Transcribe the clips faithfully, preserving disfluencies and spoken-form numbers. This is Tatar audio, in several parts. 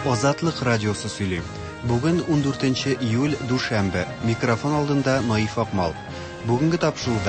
Азатлык радиосы сөйли. Бүген ундүртенче июль душанбе. Микрофон алдында Наиф Акмал. Бүгенге тапшыруда.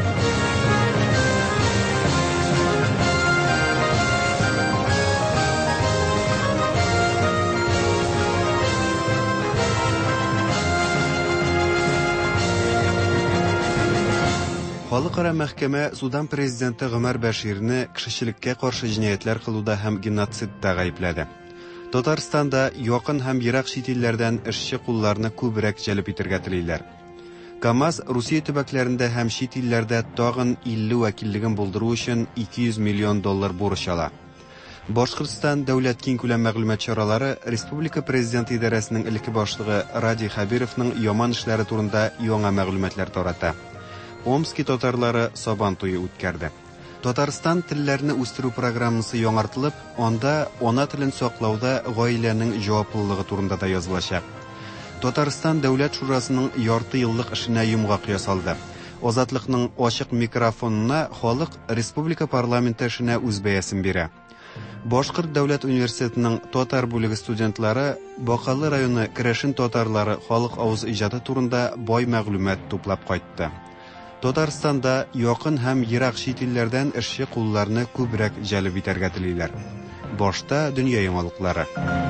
Халыкара мәхкәмә Судан президенты Гомар Баширны кешелеккә каршы җинаятләр кылуда һәм геноцидта гаепләде. Татарстанда якын һәм ерак чит илләрдән эшче кулларны күбрәк җәлеп итәргә телиләр. КамАЗ Русия төбәкләрендә һәм чит илләрдә тагын илле вәкиллеген булдыру өчен ике йөз миллион доллар бурыч ала. Башкортстан дәүләт киң күләм мәгълүмат чаралары Республика президенты идарәсенең элекке башлыгы Ради Хабировның яман эшләре турында яңа мәгълүматлар тарата. Омский татарлары Сабан туе үткәрде. Татарстан телләрне үстерү программасы яңартылып, анда ана телен саклауда гаиләнең җаваплылыгы турында да язылачак. Татарстан дәүләт шурасының ярты еллык эшенә йомгак ясалды. Азатлыкның ачык микрофонына халык республика парламенты эшенә үз бәясен бирә. Башкорт дәүләт университетының татар бүлеге студентлары Бакалы районы Керәшен татарлары халык авыз иҗаты турында бай мәгълүмат туплап кайтты. Татарстанда якын һәм ерак чит илләрдән эшче кулларны күбрәк җәлеп итәргә телиләр. Башта дөнья яңалыклары.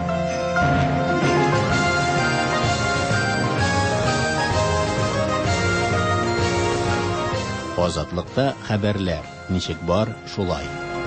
Азатлыкта хәбәрләр. Ничек бар, шулай.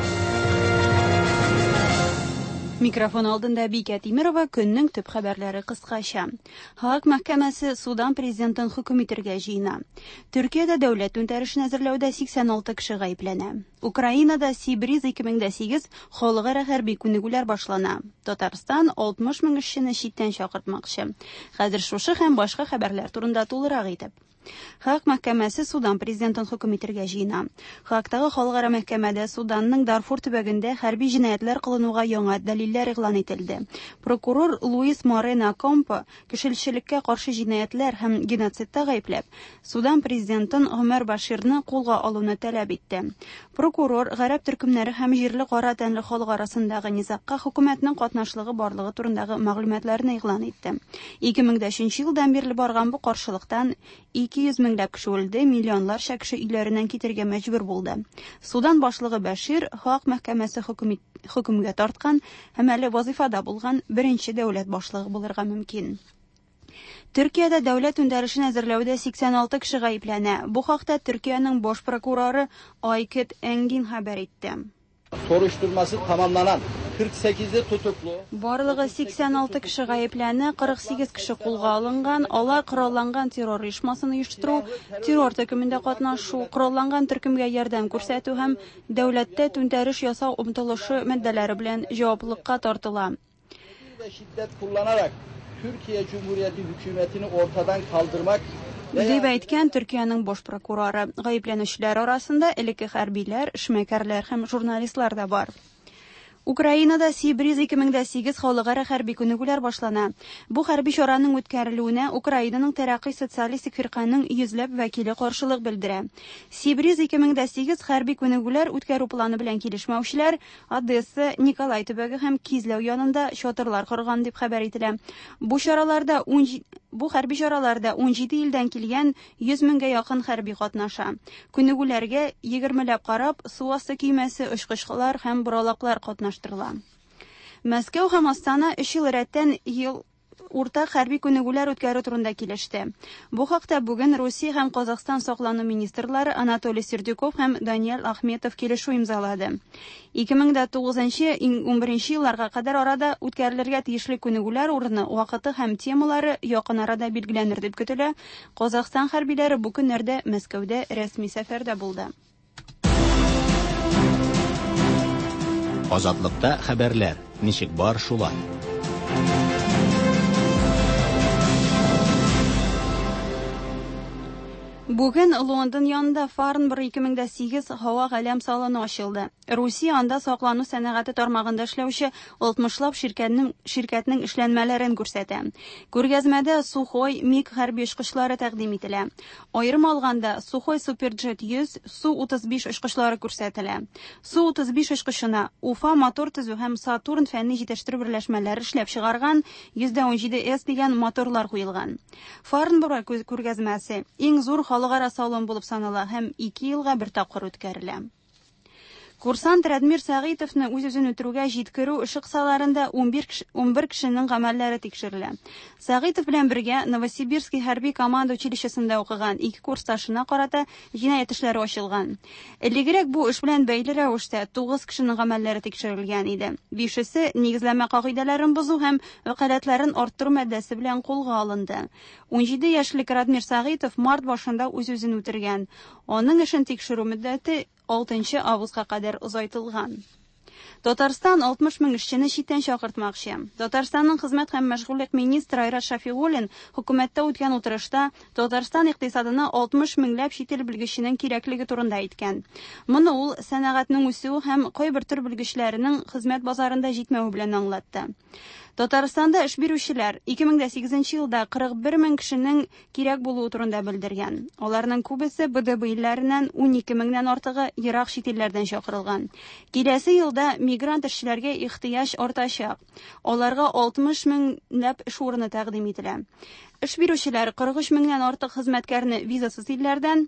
Микрофон алдында Бикә Тимирова, көннең төп хәбәрләре кыскача. Хак мәхкәмәсе Судан президентын хөкем итәргә җыена. Төркиядә дәүләт түнтәрешен әзерләүдә сиксән алты кеше гаепләнә. Украинада Сибриз ике мең сигез халыкара хәрби күнегүләр башлана. Татарстан алтмыш мең эшчене читтән чакыртмакчы. Хәзер шушы һәм башка хәбәрләр турында тулырак итеп. Хак мәхкәмәсе Судан президентын хөкем итәргә җыена. Хактагы халыкара мәхкәмәдә Суданның Дарфур төбәгендә хәрби җинаятьләр кылынуга яңа дәлилләр игълан ителде. Прокурор Луис Морено Компо кешелеккә каршы җинаятьләр һәм геноцидта гаепләп, Судан президентын Гомар Баширны кулга алуны таләп итте. Прокурор гарәп төркемнәре һәм җирле кара тәнле халык арасындагы низакка хөкүмәтнең катнашлыгы барлыгы турындагы мәгълүматларны игълан итте. ике мең өченче елдан бирле барган бу каршылыктан ике йөз меңләп кеше үлде, миллионларча кеше өйләреннән китәргә мәҗбүр булды. Судан башлыгы Башир Хак мәхкәмәсе хөкемгә тарткан һәм әле вазифада булган беренче дәүләт башлыгы булырга мөмкин. Төркиядә дәүләт түнтәрешен әзерләүдә сиксән алты кеше гаепләнә. Бу хакта Төркиянең баш прокуроры Айкет Энгин хәбәр итте. Soruşturması tamamlanan kırk sekizde tutuklu. Барлыгы сиксән алты кеше гаепләнә, кырык сигез кеше кулга алынган. Алар коралланган террор оешмасын оештыру, террор төркемендә катнашу, коралланган төркемгә ярдәм күрсәтү һәм дәүләттә түнтәреш ясау омтылышы маддәләре белән җаваплылыкка тартыла. Şiddet kullanarak Türkiye Cumhuriyeti hükümetini ortadan kaldırmak Дип әйткән Төркиянең баш прокуроры. Гаепләнүчеләр арасында элекке хәрбиләр, эшмәкәрләр һәм журналистлар да бар. Украинада Сибриз ике мең сигез халыкара хәрби күнегүләр башлана. Бу хәрби чараның үткәрелүенә Украинаның Тәрәккый социалистик фирканың йөзләп вәкиле каршылык белдерә. Сибриз ике мең сигез хәрби күнегүләр үткәрү планы белән килешмәүчеләр Одесса, Николай төбәге һәм Кизләү янында чатырлар корган дип хәбәр ителә. Бу чараларда Бу хәрби чараларда унҗиде илдән килгән йөз меңгә якын хәрби катнаша. Күнегүләргә егермеләп карап су асты көймәсе, очкычлар һәм буралаклар катнаштырыла. Мәскәү һәм Астана өч ел рәттән ел уртак хәрби күнегүләр үткәрү турында килеште. Бу хакта бүген Русия һәм Казакстан саклану министрлары Анатолий Сердюков һәм Даниэль Ахметов килешү имзалады. ике мең тугызынчы - унберенче елларга кадәр арада үткәрелергә тиешле күнегүләр урыны, вакыты һәм темалары якын арада билгеләнер дип көтелә. Казакстан хәрбиләре бу көннәрдә Мәскәүдә рәсми сәфәрдә булды. Азатлыкта хәбәрләр. Ничек бар, шулай. Бүген Лондон янында Фарнбор ике мең сигез һава галәм салоны ачылды. Русия анда саклану сәнәгате тармагында эшләүче алтмышлап ширкәтнең ширкәтнең эшләнмәләрен күрсәтә. Күргәзмәдә Сухой МиГ хәрби очкычлары тәкъдим ителә. Аерым алганда Сухой Суперджет йөз, Су-утыз биш очкычлары күрсәтелә. Су-утыз биш очкышына Уфа мотор төзү һәм Сатурн фәнни җитештерү берләшмәләре эшләп чыгарган йөз дә ун җиде эс дигән моторлар куелган. Фарнбор күргәзмәсе иң зур халыкара салон булып санала һәм ике елга бер тапкыр үткәрелә. Курсант Радмир Сәгыйтовны үз-үзен үтерүгә җиткерү шыксаларында ун бер кешенең гамәлләре тикшерелә. Сәгыйтов белән бергә Новосибирский хәрби команда училищесында укыган ике курсташына карата җинаять эшләре ачылган. Элегрәк бу эш белән бәйле рәвештә тугыз кешенең гамәлләре тикшерелгән иде. Бишесе нигезләмә кагыйдәләрен бозу һәм вәкаләтләрен арттыру маддәсе белән кулга алынды. ун җиде яшьлек Радмир Сәгыйтов март башында үз-үзен үтергән. Аның эшен тикшерү мөддәте алтынчы августка кадәр озайтылган. Татарстан алтмыш мең эшчене читтән чакыртмакчы. Татарстанның хезмәт һәм мәшгульлек министры Айрат Шафигуллин хөкүмәттә үткән утырышта Татарстан икътисадына алтмыш меңләп чит ил белгеченең кирәклеге турында әйткән. Моны ул сәнәгатьнең үсүе һәм кайбер төр белгечләренең хезмәт базарында җитмәүе белән аңлатты. Татарстанда эш бирүчеләр ике мең сигезенче елда кырык бер мең кешенең кирәк булуы турында белдергән. Аларның күбесе БДБ илләреннән ун ике меңнән артыгы ерак чит илләрдән чакырылган. Киләсе елда мигрант эшчеләргә ихтыяҗ артачак. Аларга алтмыш меңләп эш урыны тәкъдим ителә. Эш бирүчеләр кырык өч меңнән артык хезмәткәрне визасыз илләрдән,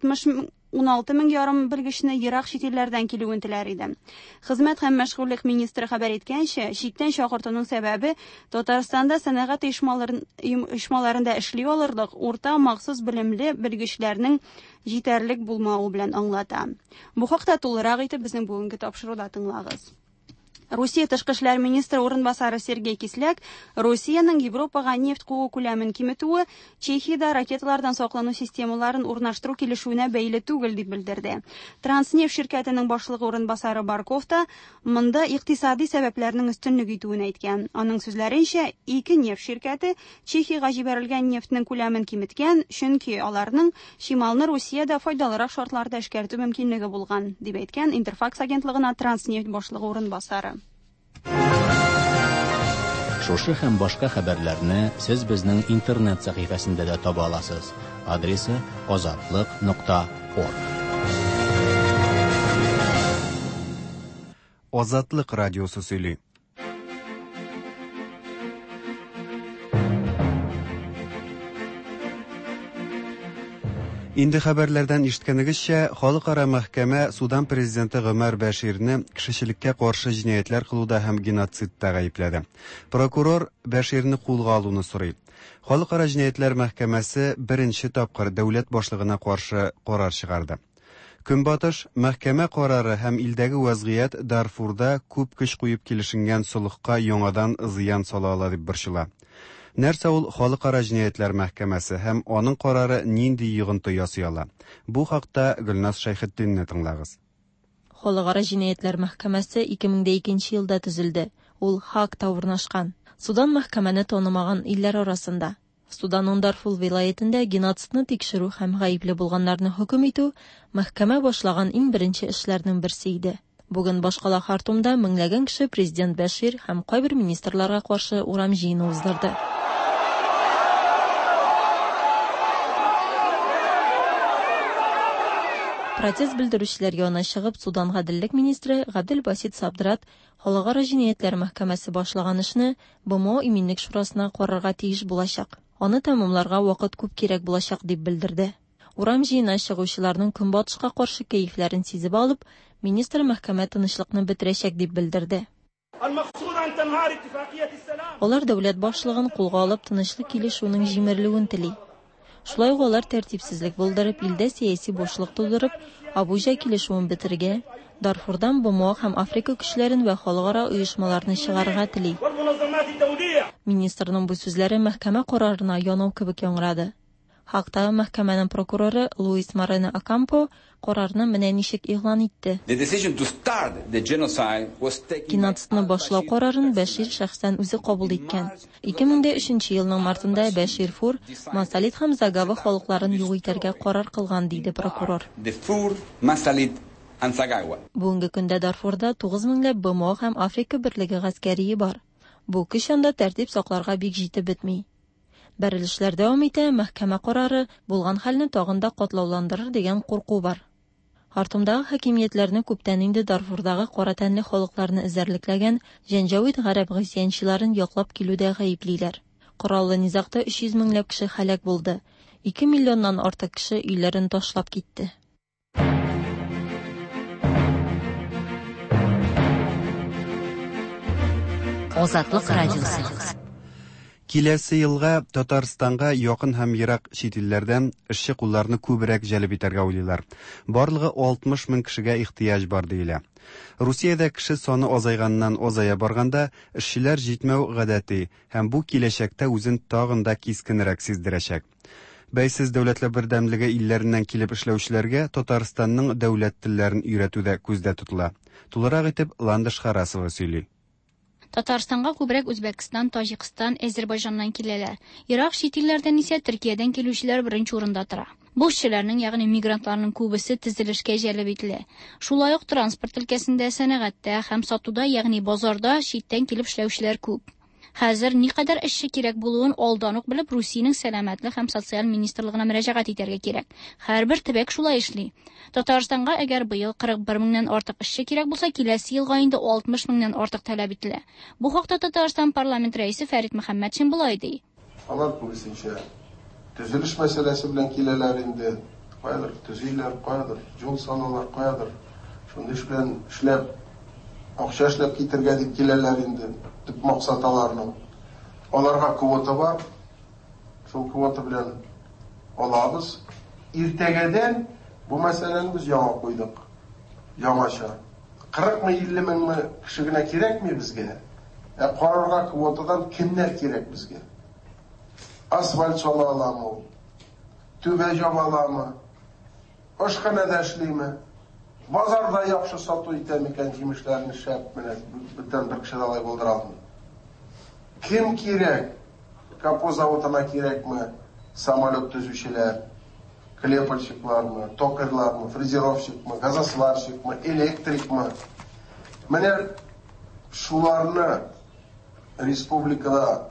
ун алты мең ярым белгечне ерак чит илләрдән килүен теләр иде. Хезмәт һәм мәшгульлек министры хәбәр иткәнчә, читтән чакыртуның сәбәбе Татарстанда сәнәгать оешмаларында эшли алырлык урта махсус белемле белгечләрнең җитәрлек булмауы белән аңлата. Бу хакта тулырак итеп безнең бүгенге тапшыруда тыңлагыз. Русия тышкы эшләр министры урынбасары Сергей Кисляк Русиянең Европага нефть куу күләмен киметүе Чехиядә ракеталардан саклану системаларын урнаштыру килешүенә бәйле түгел дип белдерде. Транснефть ширкәтенең башлыгы урынбасары Барков та монда икътисади сәбәпләрнең өстенлек итүен әйткән. Аның сүзләренчә, ике нефть ширкәте Чехиягә җибәрелгән нефтьнең күләмен киметкән, чөнки аларның шималны Русиядә файдалырак шартларда эшкәртү мөмкинлеге булган, дип әйткән Интерфакс агентлыгына Транснефть башлыгы урынбасары. Шушы һәм башка хәбәрләрне сез безнең интернет сәхифәсендә дә таба аласыз. Адресы азатлык нокта орг. Азатлык радиосы сөйли. Инде хәбәрләрдән ишеткәнегезчә, Халыкара мәхкәмә Судан президенты Гомәр Бәширне кешелеккә каршы җинаятләр кылуда һәм геноцидта гаепләде. Прокурор Бәширне кулга алуны сорый. Халыкара җинаятләр мәхкәмәсе беренче тапкыр дәүләт башлыгына каршы карар чыгарды. Көнбатыш мәхкәмә карары һәм илдәге вазгыять Дарфурда күп көч куеп килешенгән сулыкка яңадан зыян сала ала дип борчыла. Нәрсә ул Халыкара җинаятләр мәхкәмәсе һәм аның карары нинди йогынты ясый ала? Бу хакта Гөлназ Шәйхетдинне тыңлагыз. Халыкара җинаятләр мәхкәмәсе ике мең икенче елда төзелде. Ул Хаагта урнашкан. Судан мәхкәмәне танымаган илләр арасында. Суданның Дарфур вилаятендә геноцидны тикшерү һәм гаепле булганнарны хөкем итү мәхкәмә башлаган иң беренче эшләрнең берсе иде. Бүген башкала Хартумда меңләгән кеше президент Бәшир һәм кайбер министрларга каршы урам җыены уздырды. Протест белдерүчеләр янына чыгып, Судан гаделлек министры Габделбасит Сабдрат Халыкара җинаятләр мәхкәмәсе башлаган эшне БМО иминлек шурасына карарга тиеш булачак. Аны тәмамларга вакыт күп кирәк булачак дип белдерде. Урам җыена чыгучыларның көнбатышка каршы кәефләрен сизеп алып, министр мәхкәмә тынычлыкны бетерәчәк дип белдерде. Алар дәүләт башлыгын кулга алып тынычлык килешүнең җимерелүен тели. Шулай ук алар тәртипсезлек булдырып, илдә сәяси бушлык тудырып, Абуҗа килешүен бетергә, Дарфурдан БМО һәм Африка көчләрен вә халыкара оешмаларны чыгарырга тели. Министрның бу сүзләре мәхкәмә карарына янау кебек яңгырады. Хактагы мәхкәмәнең прокуроры Луис Морено Окампо карарны менә ничек игълан итте. Геноцидны башлау карарын Бәшир шәхсән үзе кабул иткән. ике мең өченче елның мартында Бәшир Фур Масалит һәм Загава халыкларын юк итәргә карар кылган, диде прокурор. Бүгенге көндә Дарфурда тугыз меңләп Б М О һәм Африка Берлеге гаскәрие бар. Бу көч анда тәртип сакларга бик җитеп бетми. Бәрелешләр дәвам итә, мәхкәмә карары булган хәлне тагын да катлауландырыр дигән курку бар. Хартумдагы хакимиятләрне күптән инде Дарфурдагы кара тәнле халыкларны эзәрлекләгән Җәнҗавид гарәп гысьянчыларын яклап килүдә гаеплиләр. Кораллы низакта өч йөз меңләп кеше һәлак булды. ике миллионнан артык кеше өйләрен ташлап китте. Азатлык радиосы. Киләсе елга Татарстанга якын һәм ерак чит илләрдән эшче кулларны күбрәк җәлеп итәргә уйлыйлар. Барлыгы алтмыш мең кешегә ихтыяҗ бар диелә. Русиядә кеше саны азайганнан азая барганда, эшчеләр җитмәү гадәти һәм бу киләчәктә үзен тагын да кискенрәк сиздерәчәк. Бәйсез дәүләтләр бердәмлеге илләреннән килеп эшләүчеләргә Татарстанның дәүләт телләрен өйрәтүдә күздә тотыла. Тулырак итеп Ландыш Харасова сөйли. Татарстанга күбрәк Үзбәкстан, Таҗикстан, Азәрбайҗаннан киләләр. Ирак чит илләрдән исә Төркиядән килүчеләр беренче урында тора. Бу эшчеләрнең, ягъни мигрантларның күбесе төзелешкә җәлеп ителә. Шулай ук транспорт өлкәсендә, сәнәгатьтә һәм сатуда, ягъни базарда читтән килеп эшләүчеләр күп. Хәзер никадәр эшче кирәк булуын алдан ук белеп, Русиянең сәламәтлек һәм социаль министрлыгына мөрәҗәгать итәргә кирәк. Һәрбер төбәк шулай эшли. Татарстанга әгәр быел кырык бер меңнән артык эшче кирәк булса, киләсе елга инде алтмыш меңнән артык таләп ителә. Бу хакта Татарстан парламент рәисе Фәрит Мөхәммәтшин булай ди. Алар күбесенчә төзелеш мәсьәләсе белән киләләр инде. Кайдыр төзиләр, кайдыр юл салалар, кайдыр шундый эш белән эшләп, акча эшләп китергә дип киләләр инде. Төп максат аларның. Аларга квота бар. Шул квота белән алабыз. Иртәгәдән бу мәсьәләне без яңа куйдык. Яңаша. кырык мең илле мең кеше генә кирәкми безгә. Ә карарга квотадан кемнәр кирәк безгә? Асфальт сала аламы? Түбә җаба аламы? Ашханәдә эшлиме? Базарда яхшы сату итәме икән җимешләрне шәп менә бүтән бер кеше алай булдыра алмый. Кем кирәк? Капо заводына кирәкме? Самолет төзүчеләр, клепальщиклармы, токарьлармы, фрезеровщикмы, газосварщикмы, электрикмы? Менә шуларны республикада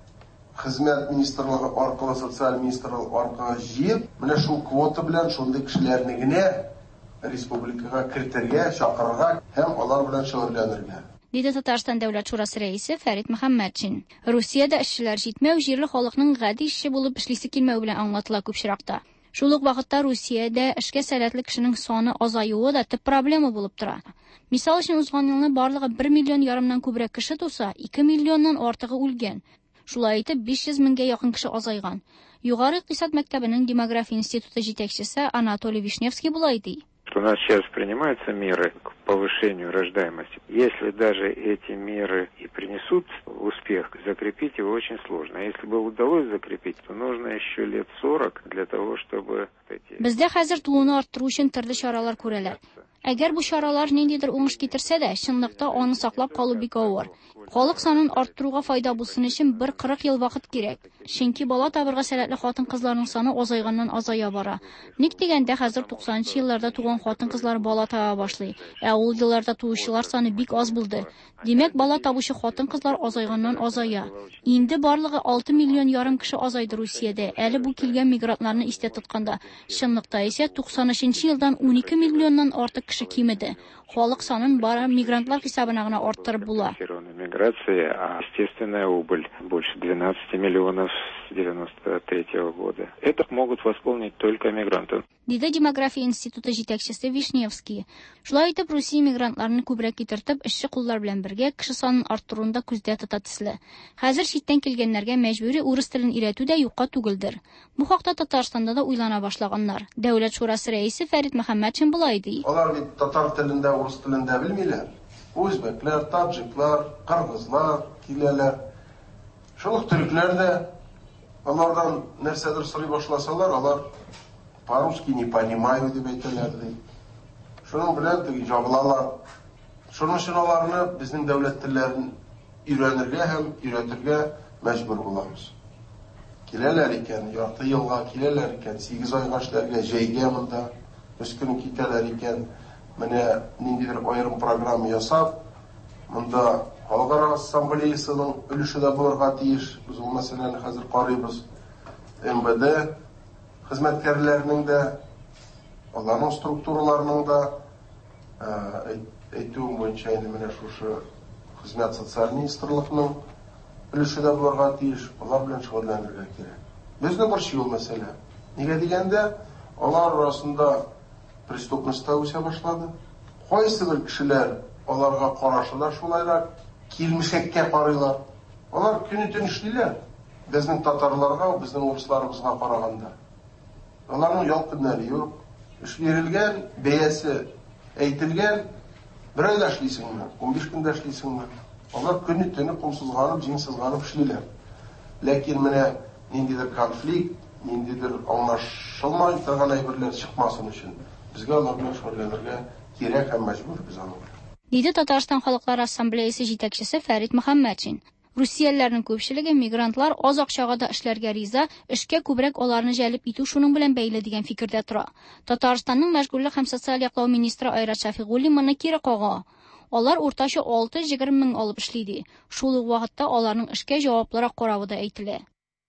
хезмәт министрлыгы аркылы, социаль министрлыгы аркылы җыеп, менә шул квота белән шундый кешеләрне генә республикага кертергә, чакырырга һәм алар белән шөгыльләнергә. Диде Татарстан дәүләт шурасы рәисе Фәрит Мөхәммәтшин. Русиядә эшчеләр җитмәү җирле халыкның гади эшче булып эшлисе килмәү белән аңлатыла күп чиракта. Шул ук вакытта Русиядә эшкә сәләтле кешенең саны азаюы да төп проблема булып тора. Мисал өчен, узган елны барлыгы бер миллион ярымнан күбрәк кеше туса, ике миллионнан артыгы үлгән. Шулай итеп, биш йөз меңгә якын кеше азайган. Югары икътисад мәктәбенең демография институты җитәкчесе Анатолий Вишневский булай ди. У нас сейчас принимаются меры к повышению рождаемости. Если даже эти меры и принесут успех, закрепить его очень сложно. А если бы удалось закрепить, то нужно еще лет сорок для того, чтобы эти... Бездә хәзер тууны арттыру өчен төрле чаралар күрәләр. Әгәр бу чаралар ниндидер уңыш китерсә дә, чынлыкта аны саклап калу бик авыр. Халык санын арттыруга файда булсын өчен бер кырык ел вакыт кирәк. Чөнки бала табырга сәләтле хатын-кызларның саны азайганнан азая бара. Ник дигәндә, хәзер туксанынчы елларда туган хатын-кызлар бала таба башлый, ә ул елларда туучылар саны бик аз булды. Димәк, бала табучы хатын-кызлар азайганнан азая. Инде барлыгы алты миллион ярым кеше азайды Русиядә. Әле бу килгән мигрантларны истә тотканда, чынлыкта исә туксан өченче елдан унике миллионнан артык кеше кимеде. Халык санын бары мигрантлар хисабына гына арттырып була. Миграция, а естественная убыль больше двенадцати миллионов с девяносто третьего года. Это могут восполнить только мигранты. Диде демография институты җитәкчесе Вишневский. Шулай итеп, Русия мигрантларны күбрәк китертеп, эшче куллар белән бергә кеше санын арттыруында күздә тота төсле. Хәзер читтән килгәннәргә мәҗбүри урыс телен өйрәтү дә юкка түгелдер. Бу хакта Татарстанда да уйлана башлаганнар. Дәүләт шурасы рәисе Фәрит Мөхәммәтшин булай ди. Алар бит татар телендә, урыс телендә белмиләр. Үзбәкләр, таҗиклар, кыргызлар киләләр. Шул төркләр дә Алардан нәрсәдер сорый башласалар, алар по-русски не понимаю дип әйтәләр ди. Шуның белән теге җабылалар. Шуның өчен аларны безнең дәүләт телләрен өйрәнергә һәм өйрәтергә мәҗбүр булабыз. Киләләр икән, ярты елга киләләр икән, сигез айга эшләргә җәйгә монда, өч көн китәләр икән. Менә ниндидер аерым программа ясап, монда Халыкара ассамблеясының өлеше дә булырга тиеш. Без ул мәсьәләне хәзер карыйбыз. эм бэ дэ хезмәткәрләренең дә, аларның структураларының да әйтүем буенча инде менә шушы хезмәт социаль министрлыкның өлеше дә булырга тиеш. Алар белән шөгыльләнергә кирәк. Безнең борчу ул мәсьәлә. Нигә дигәндә, алар арасында преступность та үсә башлады. Кайсы бер кешеләр аларга карашылар шулайрак килмешәккә карыйлар. Алар көне-төн эшлиләр. Безнең татарларга, безнең урысларыбызга караганда. Аларның ял көннәре юк. Эш бирелгән, бәясе әйтелгән, бер айда эшлисеңме, ун биш көндә эшлисеңме. Алар көне-төн кумсызганып, җиңсезганып эшлиләр. Ләкин менә ниндидер конфликт, ниндидер аңлашылмай торган әйберләр чыкмасын өчен безгә алар белән шөгыльләнергә кирәк һәм мәҗбүрбез аны. Диде Татарстан Халыклар Ассамблеясы җитәкчесе Фәрит Мөхәммәтшин. Русиялеләрнең күпчелеге мигрантлар аз акчага да эшләргә риза, эшкә күбрәк аларны җәлеп итү шуның белән бәйле дигән фикердә тора. Татарстанның мәшгульлек һәм социаль яклау министры Айрат Шафигуллин моны кире кага. Алар уртача алты-егерме мең алып эшли ди. Шул ук вакытта аларның эшкә җаваплырак каравы да әйтелә.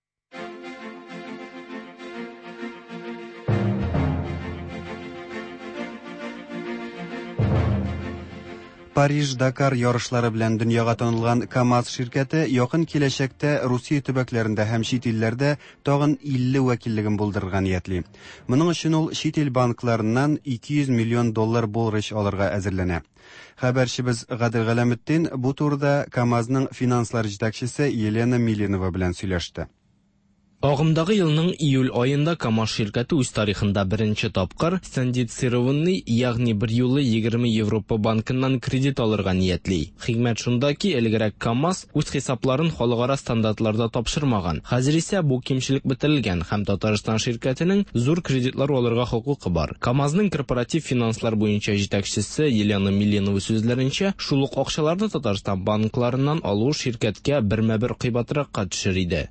Париж-Дакар ярышлары белән дөньяга танылган КАМАЗ ширкәте якын киләчәктә Русия төбәкләрендә һәм чит илләрдә тагын илле вәкиллеген булдырырга ниятли. Моның өчен ул чит ил банкларыннан ике йөз миллион доллар бурыч алырга әзерләнә. Хәбәрчебез Гадел Галәметдин бу турыда КАМАЗның финанслар җитәкчесе Елена Милинова белән сөйләште. Агымдагы елның июль айында КАМАЗ ширкәте үз тарихында беренче тапкыр синдицированный, ягъни бер юлы егерме Европа банкыннан кредит алырга ниятли. Хикмәт шунда ки, элегрәк КАМАЗ үз хисапларын халыкара стандартларда тапшырмаган. Хәзер исә бу кимчелек бетерелгән һәм Татарстан ширкәтенең зур кредитлар алырга хокукы бар. КАМАЗның корпоратив финанслар буенча җитәкчесе Елена Милинова сүзләренчә, шул ук акчаларны Татарстан банкларыннан алу ширкәткә бермә-бер кыйбатракка төшер иде.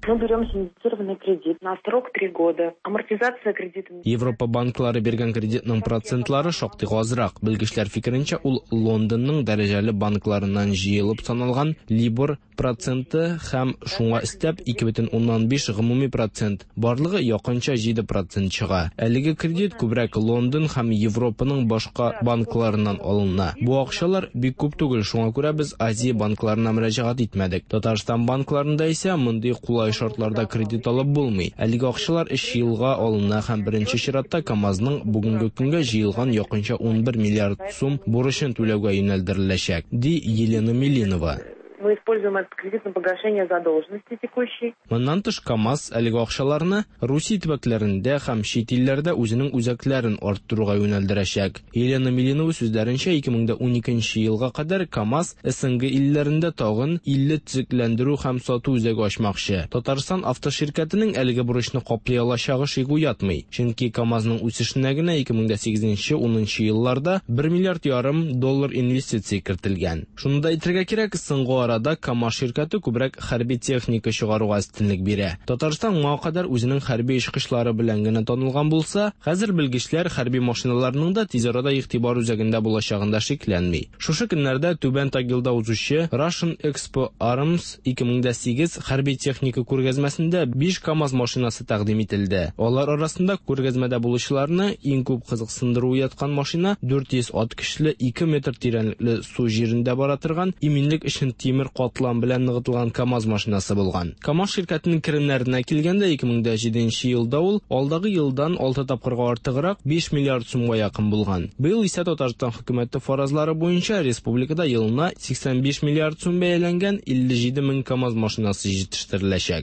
Кредит на срок три года. Амортизация кредита. Европа банклары биргән кредитның процентлары шактый азрак. Белгечләр фикеренчә, ул Лондонның дәрәҗәле банкларыннан җыелып саналган Libor проценты һәм шуңа өстәп ике бөтен уннан биш гомуми процент. Барлыгы якынча җиде процент чыга. Әлеге кредит күбрәк Лондон һәм Европаның башка банкларыннан алына. Бу акчалар бик күп түгел, шуңа күрә без Азия банкларына мөрәҗәгать итмәдек. Татарстан банкларында исә мондый кулай шартларда кредит алып булмый. Әлеге акчалар өч елга алына һәм беренче чиратта КАМАЗның бүгенге көнгә җыелган якынча ун бер миллиард сум бурычын түләүгә юнәлдереләчәк, ди Елена Милинова. Мы используем этот кредит на погашение задолженности текущей. Моннан тыш КАМАЗ әлеге акчаларны Русия төбәкләрендә һәм чит илләрдә үзенең үзәкләрен арттыруга юнәлдерәчәк. Елена Милинова сүзләренчә, ике мең уникенче елга кадәр КАМАЗ СНГ илләрендә тагын илле төзекләндерү һәм сату үзәге ачмакчы. Татарстан автоширкәтенең әлеге бурычны каплый алачагы шик уятмый. Чөнки КАМАЗның үсешенә генә ике мең сигезенче - унынчы елларда бер миллиард ярым доллар инвестиция кертелгән. Шуны да әйтергә кирәк, соңгы арада КАМАЗ ширкәте күбрәк хәрби техника чыгаруга өстенлек бирә. Татарстан моңа кадәр үзенең хәрби эшкычлары белән генә танылган булса, хәзер белгечләр хәрби машиналарның да тиз арада игътибар үзәгендә булачагында шикләнми. Шушы көннәрдә Түбән Тагилда узучы Russian Expo Arms ике мең сигез хәрби техника күргәзмәсендә биш КАМАЗ машинасы тәкъдим ителде. Алар арасында күргәзмәдә булучыларны иң күп кызыксындыру яткан машина дүрт йөз ат кишле ике метр тирәнлекле су җирендә бара торган иминлек өчен тимер катлам белән ныгытылган КАМАЗ машинасы булган. КАМАЗ ширкәтенең керемнәренә килгәндә ике мең җиденче елда ул алдагы елдан алты тапкырга артыграк биш миллиард сумга якын булган. Быел исә Татарстан хөкүмәте фаразлары буенча республикада елына сиксән биш миллиард сум бәяләнгән илле җиде мең КАМАЗ машинасы җитештереләчәк.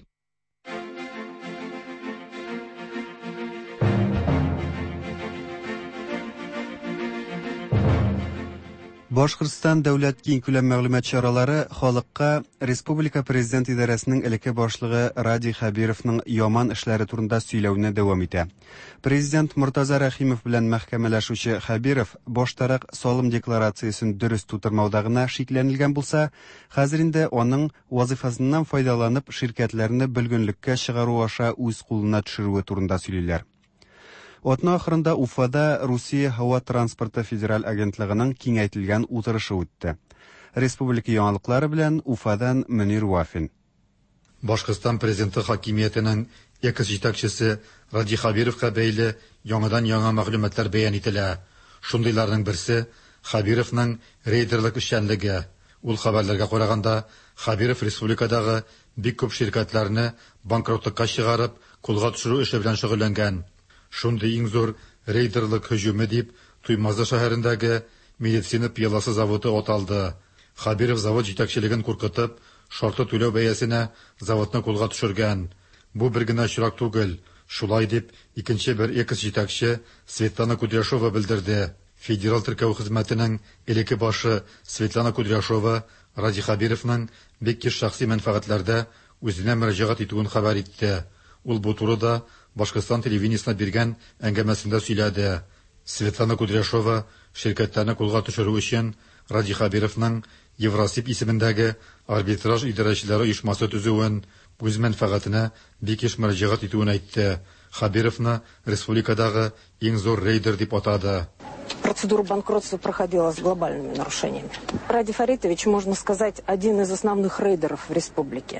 Башкортстан дәүләт киң күләм мәгълүмат чаралары халыкка республика президент идарәсенең элекке башлыгы Ради Хабировның яман эшләре турында сөйләүне дәвам итә. Президент Муртаза Рахимов белән мәхкәмәләшүче Хабиров баштарак салым декларациясын дөрес тутырмауда гына шикләнелгән булса, хәзер инде аның вазифасыннан файдаланып ширкәтләрне бөлгенлеккә чыгару аша үз кулына төшерүе турында сөйлиләр. Атна ахырында Уфада Русия һава транспорты федераль агентлыгының киңәйтелгән утырышы үтте. Республика яңалыклары белән Уфадан Мөнир Вафин. Башкортстан президенты хакимиятенең экс җитәкчесе Ради Хабировка бәйле яңадан яңа мәгълүматлар бәян ителә. Шундыйларның берсе Хабировның рейдерлык эшчәнлеге. Ул хәбәрләргә караганда, Хабиров республикадагы бик күп ширкәтләрне банкротлыкка чыгарып, кулга төшерү эше белән шөгыльләнгән. Шундый иң зур рейдерлык һөҗүме дип Туймазы шәһәрендәге медицина пьеласы заводы аталды. Хабиров завод җитәкчелеген куркытып, шартлы түләү бәясенә заводны кулга төшергән. Бу бер генә чирак түгел. Шулай дип, икенче бер экс җитәкче Светлана Кудряшова белдерде. Федераль теркәү хезмәтенең элекке башы Светлана Кудряшова Ради Хабировның бик киш шәхси мәнфәгатьләрдә үзенә мөрәҗәгать итүен хәбәр итте. Ул бу турыда Башкортстан телевидениесына биргән әңгәмәсендә сөйләде. Светлана Кудряшова ширкәтләрне кулга төшерү өчен Ради Хабировның Евросип исемендәге арбитраж идарәчеләре оешмасы төзүен, үз мәнфәгатенә бик еш мөрәҗәгать итүен әйтте. Хабировны республикадагы иң зур рейдер дип атады. Процедура банкротства проходила с глобальными нарушениями. Ради Фаритович, можно сказать, один из основных рейдеров в республике.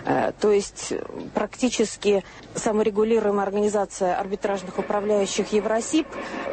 То есть практически саморегулируемая организация арбитражных управляющих Евросип,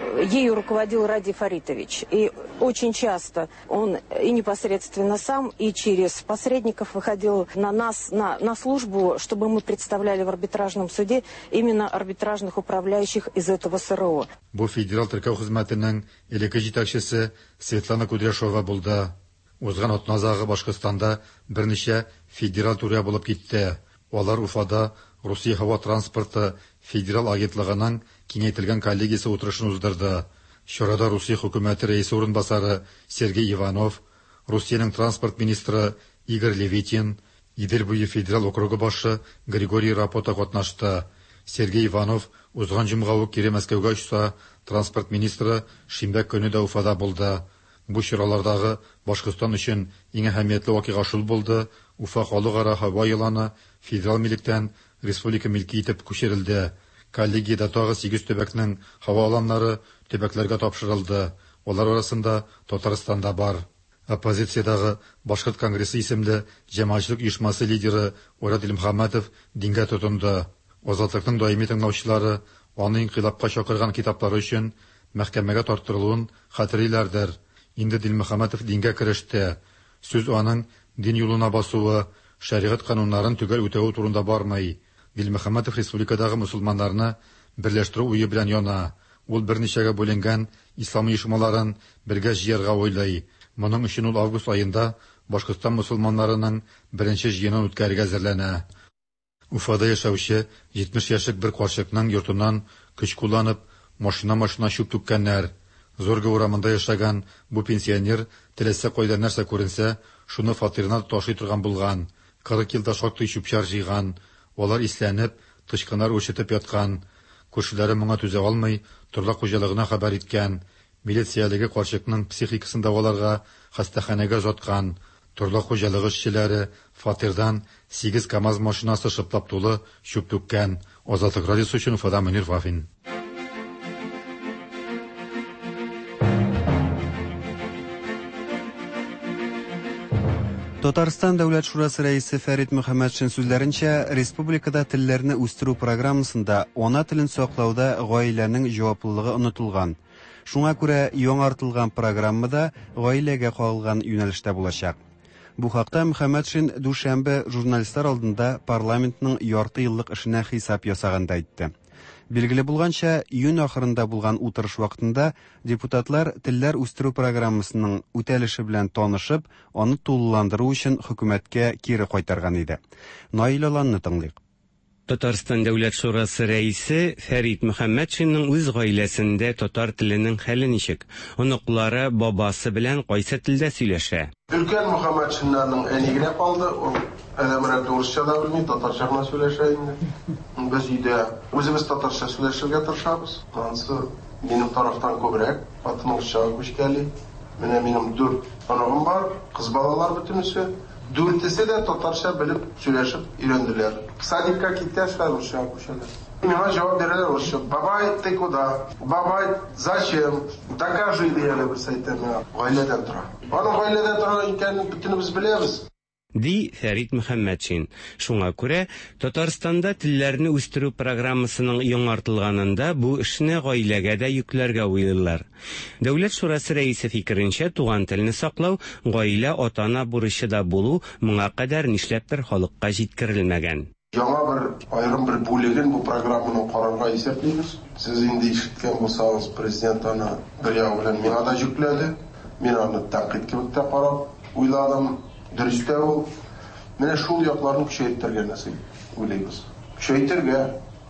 ею руководил Ради Фаритович. И очень часто он и непосредственно сам, и через посредников выходил на нас, на, на службу, чтобы мы представляли в арбитражном суде именно арбитражных управляющих из этого СРО. Бу федераль теркәү хезмәтенең элекке җитәкчесе Светлана Кудряшова булды. Узган атназагы Башкортстанда берничә федераль туры булып китте. Алар Уфада Русия һава транспорты федераль агентлыгының киңәйтелгән коллегиясе утырышын уздырды. Чарада Русия хөкүмәте рәисе урынбасары Сергей Иванов, Русиянең транспорт министры Игорь Левитин, Идел буе федераль округы башы Григорий Рапота катнашты. Сергей Иванов узган җомга ук кире Мәскәүгә очса, транспорт министры шимбә көне дә Уфада булды. Бу чаралардагы Башкортстан өчен иң әһәмиятле вакыйга шул булды. Уфа халыкара һава яланы федераль милектән республика милки итеп күчерелде. Коллегиядә тагы сигез төбәкнең һава аланнары төбәкләргә тапшырылды. Алар арасында Татарстан да бар. Оппозициядагы Башкорт конгрессы исемле җәмәгатьчелек оешмасы лидеры Орадил Мөхәммәтов дингә тотынды. Азатлыкның даими тыңлаучылары аны инкыйлабка чакырган китаплары өчен мәхкәмәгә тартырылуын хәтерлиләрдер. Инде Дил Мөхәммәтов дингә кереште. Сүз аның дин юлына басуы, шәригать кануннарын түгел үтәү турында бармый. Дил Мөхәммәтов республикадагы мусулманнарны берләштерү уе белән яна. Ул берничәгә бүленгән ислам оешмаларын бергә җыярга уйлый. Моның өчен ул август аенда Башкортстан мусулманнарының беренче җыенын үткәрергә әзерләнә. Уфада яшәүче җитмеш яшьлек бер карчыкның йортыннан көч кулланып машина-машина чүп түккәннәр. Зорга урамында яшәгән бу пенсионер теләсә кайда нәрсә күренсә, шуны фатирына ташый торган булган. кырык елда шактый чүп-чар җыйган. Алар исләнеп, тышканнар үрчетеп яткан. Күршеләре моңа түзә алмый, торлак хуҗалыгына хәбәр иткән. Милициялеге карчыкның психикасын дәваларга хастаханәгә озаткан. Торлак хуҗалыгы эшчеләре фатирдан сигез КАМАЗ машинасы шыплап тулы чүп түккән. Азатлык радиосы өчен Уфадан Мөнир Вафин. Татарстан дәүләт шурасы рәисе Фәрит Мөхәммәтшин сүзләренчә, республикада телләрне үстерү программасында ана телен саклауда гаиләнең җаваплылыгы онытылган. Шуңа күрә яңартылган программада гаиләгә кагылган юнәлештә булачак. Бу хакта Мөхәммәтшин дүшәмбе журналистлар алдында парламентның ярты еллык эшенә хисап ясаганда әйтте. Билгеле булганча, июнь ахырында булган утырыш вакытында депутатлар телләр үстерү программасының үтәлеше белән танышып, аны тулыландыру өчен хөкүмәткә кире кайтарган иде. Наил Аланны тыңлыйк. Татарстан Дәүләт Шурасы рәисе Фәрит Мөхәммәтшинның үз гаиләсендә татар теленең хәле ничек? Оныклары бабасы белән кайсы телдә сөйләшә? Өлкән Мөхәммәтшиннарның әнигенә калды. Ул әлемрәк урысча да белми, татарча гына сөйләшә инде. Без өйдә үзебез татарча сөйләшергә тырышабыз. Анысы минем тарафтан күбрәк, атмышча күчкәли. Менә минем дүрт анагым бар, кыз балалар бөтенесе. Дүртесе дә татарча белеп сөйләшеп өйрәнделәр. Садикка киткәчләр урысча күчәләр. Миңа җавап бирәләр урысча. Бабай, ты куда? Бабай, зачем? Докажи дияләр без әйтәм. Гаиләдән тора. Аның гаиләдән тора икәнен бөтенебез беләбез. Ди Фәрит Мөхәммәтшин. Шуңа күрә Татарстанда телләрне үстерү программасының яңартылганында бу эшне гаиләгә дә йөкләргә уйлыйлар. Дәүләт Шурасы рәисе фикеренчә, туган телне саклау гаилә ата-ана бурычы да булу моңа кадәр нишләптер халыкка җиткерелмәгән. Яңа бер айрым бер бүлеген бу программаның карарга исәплибез. Сез инде ишеткән булсагыз, президент аны бер ягы белән миңа да йөкләде. Мин аны тәнкыйть кебек тә карап уйладым. Дөрестә ул, менә шул якларны көчәйтергә насыйп уйлыйбыз. Көчәйтергә.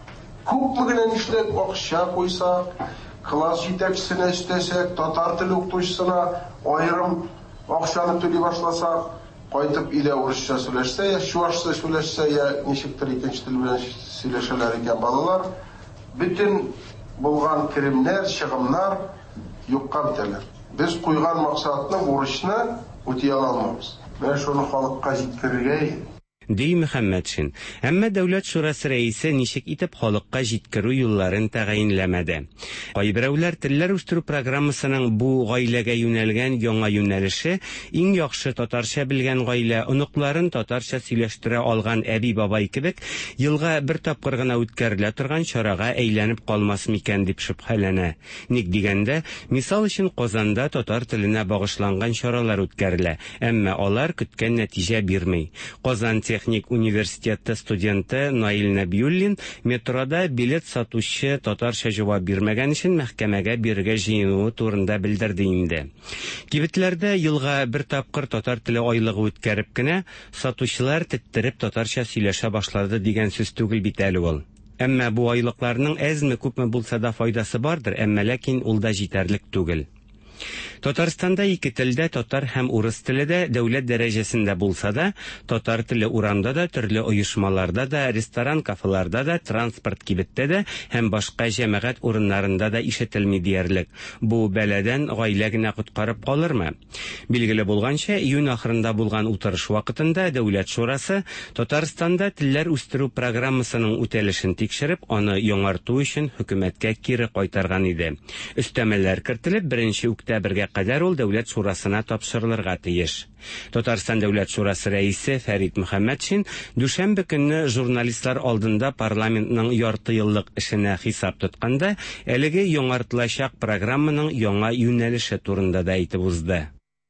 Күпме генә нишләп акча куйсак, класс җитәкчесенә өстәсәк, татар теле укытучысына аерым акчаны түли башласак, кайтып илә урысча сөйләшсә, я чуашча сөйләшсә, я ничектер икенче тел белән сөйләшәләр икән балалар, бөтен булган керемнәр, чыгымнар юкка бетәләр. Без куйган максатны, бурычны үти алмабыз. Мен шуны халыкка җиткерергә. Ди Мөхәммәтшин. Әмма Дәүләт Шурасы рәисе ничек итеп халыкка җиткерү юлларын тәгаенләмәде. Кайберәүләр телләр үстерү программасының бу гаиләгә юнәлгән яңа юнәлеше иң яхшы татарча белгән гаилә оныкларын татарча сөйләштерә алган әби бабай кебек елга бер тапкыр гына үткәрелә торган чарага әйләнеп калмас микән дип шөбһәләнә. Ник дигәндә, мисал өчен Казанда татар теленә багышланган чаралар үткәрелә, әмма алар көткән нәтиҗә бирми. Казан Техник университеты студенты Наил Нәбиуллин метрода билет сатучы татарча җавап бирмәгән өчен мәхкәмәгә бирергә җыенуы турында белдерде инде. Кибетләрдә елга бер тапкыр татар теле айлыгы үткәреп кенә сатучылар теттереп татарча сөйләшә башлады дигән сүз түгел бит әле ул. Әмма бу айлыкларның әзме күпме булса да файдасы бардыр, әмма ләкин ул да җитәрлек түгел. Татарстанда ике телдә, татар һәм урыс теле дә дәүләт дәрәҗәсендә булса да, татар теле урамда да, төрле оешмаларда да, ресторан, кафеларда да, транспорт кибеттә дә һәм башка җәмәгать урыннарында да ишетелми диярлек. Бу бәләдән гаилә генә коткарып калырмы? Билгеле булганча, июнь ахырында булган утырыш вакытында Дәүләт Шурасы Татарстанда телләр үстерү программасының үтәлешен тикшереп, аны яңарту өчен хөкүмәткә кире кайтарган иде. Өстәмәләр кертелеп, беренче октябрьгә кадәр ул Дәүләт Шурасына тапшырылырга тиеш. Татарстан Дәүләт Шурасы рәисе Фәрит Мөхәммәтшин дүшәмбе көнне журналистлар алдында парламентның ярты еллык эшенә хисап тотканда, әлеге яңартылачак программаның яңа юнәлеше турында да әйтеп узды.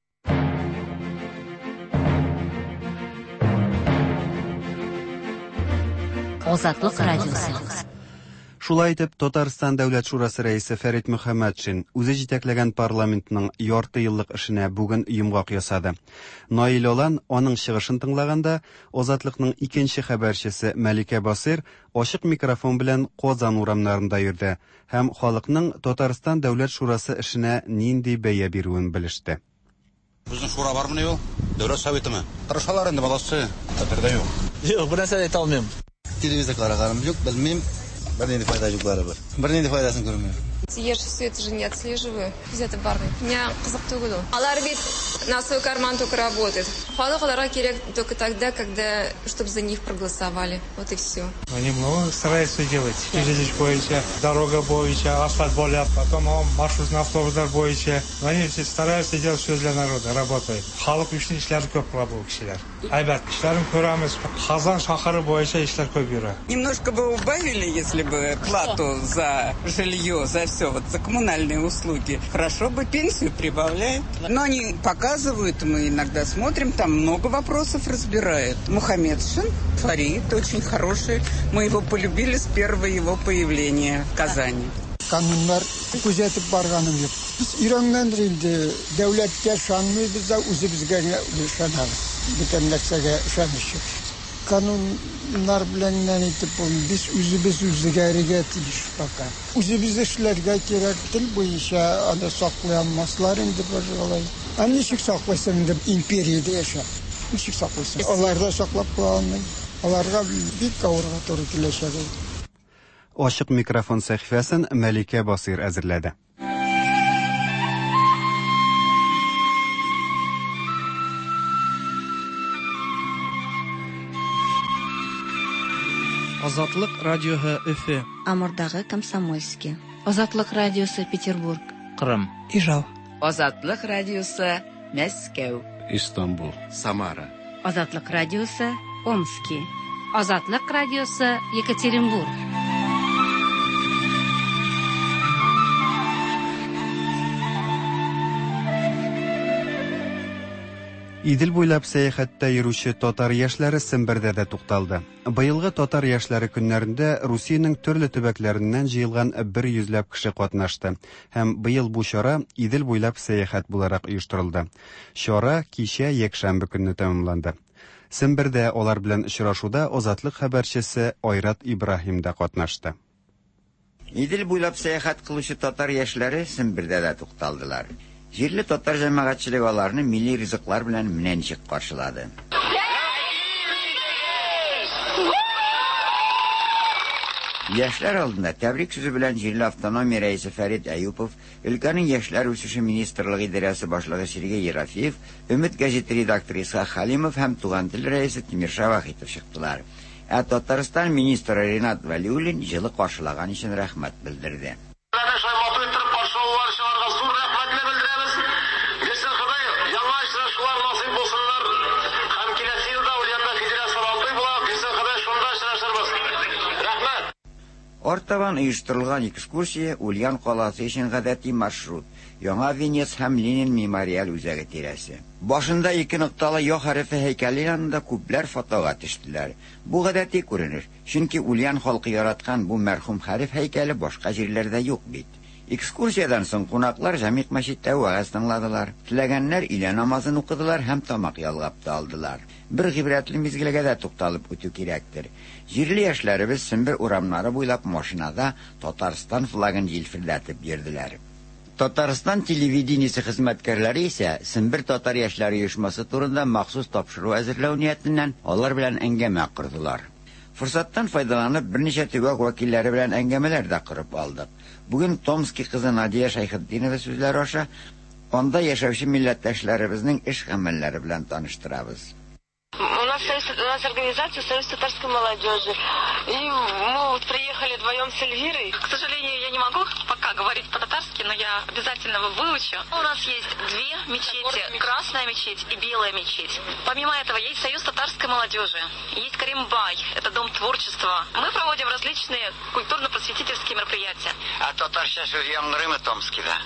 Азатлык радиосы. Шулай итеп, Татарстан Дәүләт Шурасы рәисе Фәрит Мөхәммәтшин үзе җитәкләгән парламентның ярты еллык эшенә бүген йомгак ясады. Наил Олан аның чыгышын тыңлаганда, Азатлыкның икенче хәбәрчесе Мәликә Басир ачык микрофон белән Казан урамнарында йөрде һәм халыкның Татарстан Дәүләт Шурасы эшенә нинди бәя бирүен белеште. Безнең шура бармы ни ул? Дәүләт советымы? Тырышалар инде баласы. Хәтердә юк. Юк, бу нәрсә әйтә алмыйм. Телевизор караганым юк, белмим. Бернинди файда юклары бар. Бернинди файдасын күрмим. Я же все это же не отслеживаю. Где-то барный. Меня кызык түгел. Алар бит на свой карман только работает. Халық аларга керек только тогда, когда, чтобы за них проголосовали. Вот и все. Они много стараются делать. Железич бойча, дорога бойча, асфальт боля, потом маршрутный автобустар бойча. Они все стараются делать все для народа, работают. Халық үшін ишләр көп була бу кешеләр. Әйбәт, ишләрен күрәмез. Казан шәһәре бойча ишләр көп йөрә. Немножко бы убавили, если бы плату за жилье, за все, вот за коммунальные услуги. Хорошо бы пенсию прибавляют. Но они показывают, мы иногда смотрим, там много вопросов разбирают. Мухаммедшин, Фарид, очень хороший. Мы его полюбили с первого его появления в Казани. Канунлар күзәтеп барганым юк. Без өйрәнгәндер инде, дәүләткә ышанмыйбыз да үзебезгә ышанабыз. Бөтен нәрсәгә ышаныч юк. Kanunlar bilen itip biz üzübüz üzügeriga tiliş baka. Üzübüz işlerge gerek dil boyunca ada saklayanmaslar indi böyle. Anlaşık saklasın da imperiyada yaşa. Nişik saklasın. Onlarda saklap kalanlar. Onlarga bir kavurga doğru kileşer. Açık mikrofon səhifəsin Məlikə Basir əzirlədi. Азатлык радиоһы Өфе. Амурдагы Комсомольский. Азатлык радиосы Петербург. Кырым. Ижау. Азатлык радиосы Мәскәү. Истанбул. Самара. Азатлык радиосы Омский. Азатлык радиосы Екатеринбург. Идел буйлап сәяхәттә йөрүче татар яшьләре Сембердә дә тукталды. Быелгы татар яшьләре көннәрендә Русиянең төрле төбәкләреннән җыелган бер йөзләп кеше катнашты. Һәм быел бу чара Идел буйлап сәяхәт буларак оештырылды. Чара кичә якшәмбе көнне тәмамланды. Сембердә алар белән очрашуда Азатлык хәбәрчесе Айрат Ибраһим да катнашты. Идел буйлап сәяхәт кылучы татар яшьләре Сембердә дә тукталдылар. Җирле татар җәмәгатьчелеге аларны милли ризыклар белән миннәнчек каршылады. Яшьләр алдында тәбрик сүзе белән җирле автономия рәисе Фәрит Әюпов, өлкәнең яшьләр үсеше министрлыгы идарәсе башлыгы Сергей Ерофеев, Өмет гәзите редакторы Исхак Халимов һәм туган тел рәисе Тимир Шавахитов чыктылар. Ә Татарстан министры Ринат Вәлиуллин җылы каршылаган өчен рәхмәт белдерде. Ортабан оештырылган экскурсия Ульян каласы өчен гадәти маршрут. Яңа Венец һәм Ленин мемориаль үзәге тирәсе. Башында ике нокталы я хәрефе һәйкәле янында күпләр фотога төштеләр. Бу гадәти күренеш, чөнки Ульян халкы яраткан бу мәрхүм хәреф һәйкәле башка җирләрдә юк бит. Экскурсиядан соң кунаклар Җамик мәчеттә вәгазь тыңладылар. Теләгәннәр илә намазын укыдылар һәм тамак ялгап та алдылар. Бер гыйбрәтле мизгелгә дә тукталып үтү кирәктер. Җирле яшьләребез Сембер урамнары буйлап машинада Татарстан флагын җилфердәтеп йөрделәр. Татарстан телевидениесе хезмәткәрләре исә Сембер татар яшьләре оешмасы турында махсус тапшыру әзерләү ниятеннән алар белән әңгәмә кырдылар. Форсаттан файдаланып берничә төбәк вәкилләре белән әңгәмәләр дә кырып алдык. Бүген Томский кызы Надия Шайхетдинова сүзләре аша анда яшәүче милләттәшләребезнең эш гамәлләре белән таныштырабыз. У нас, у нас организация Союз татарской молодежи. И мы вот приехали вдвоем с Эльвирой. К сожалению, я не могу пока говорить по-татарски, но я обязательно его выучу. У нас есть две мечети, красная мечеть и белая мечеть. Помимо этого, есть Союз татарской молодежи, есть Каримбай, это дом творчества. Мы проводим различные культурно-просветительские мероприятия. А татарша сөз яңгырымы Томскида?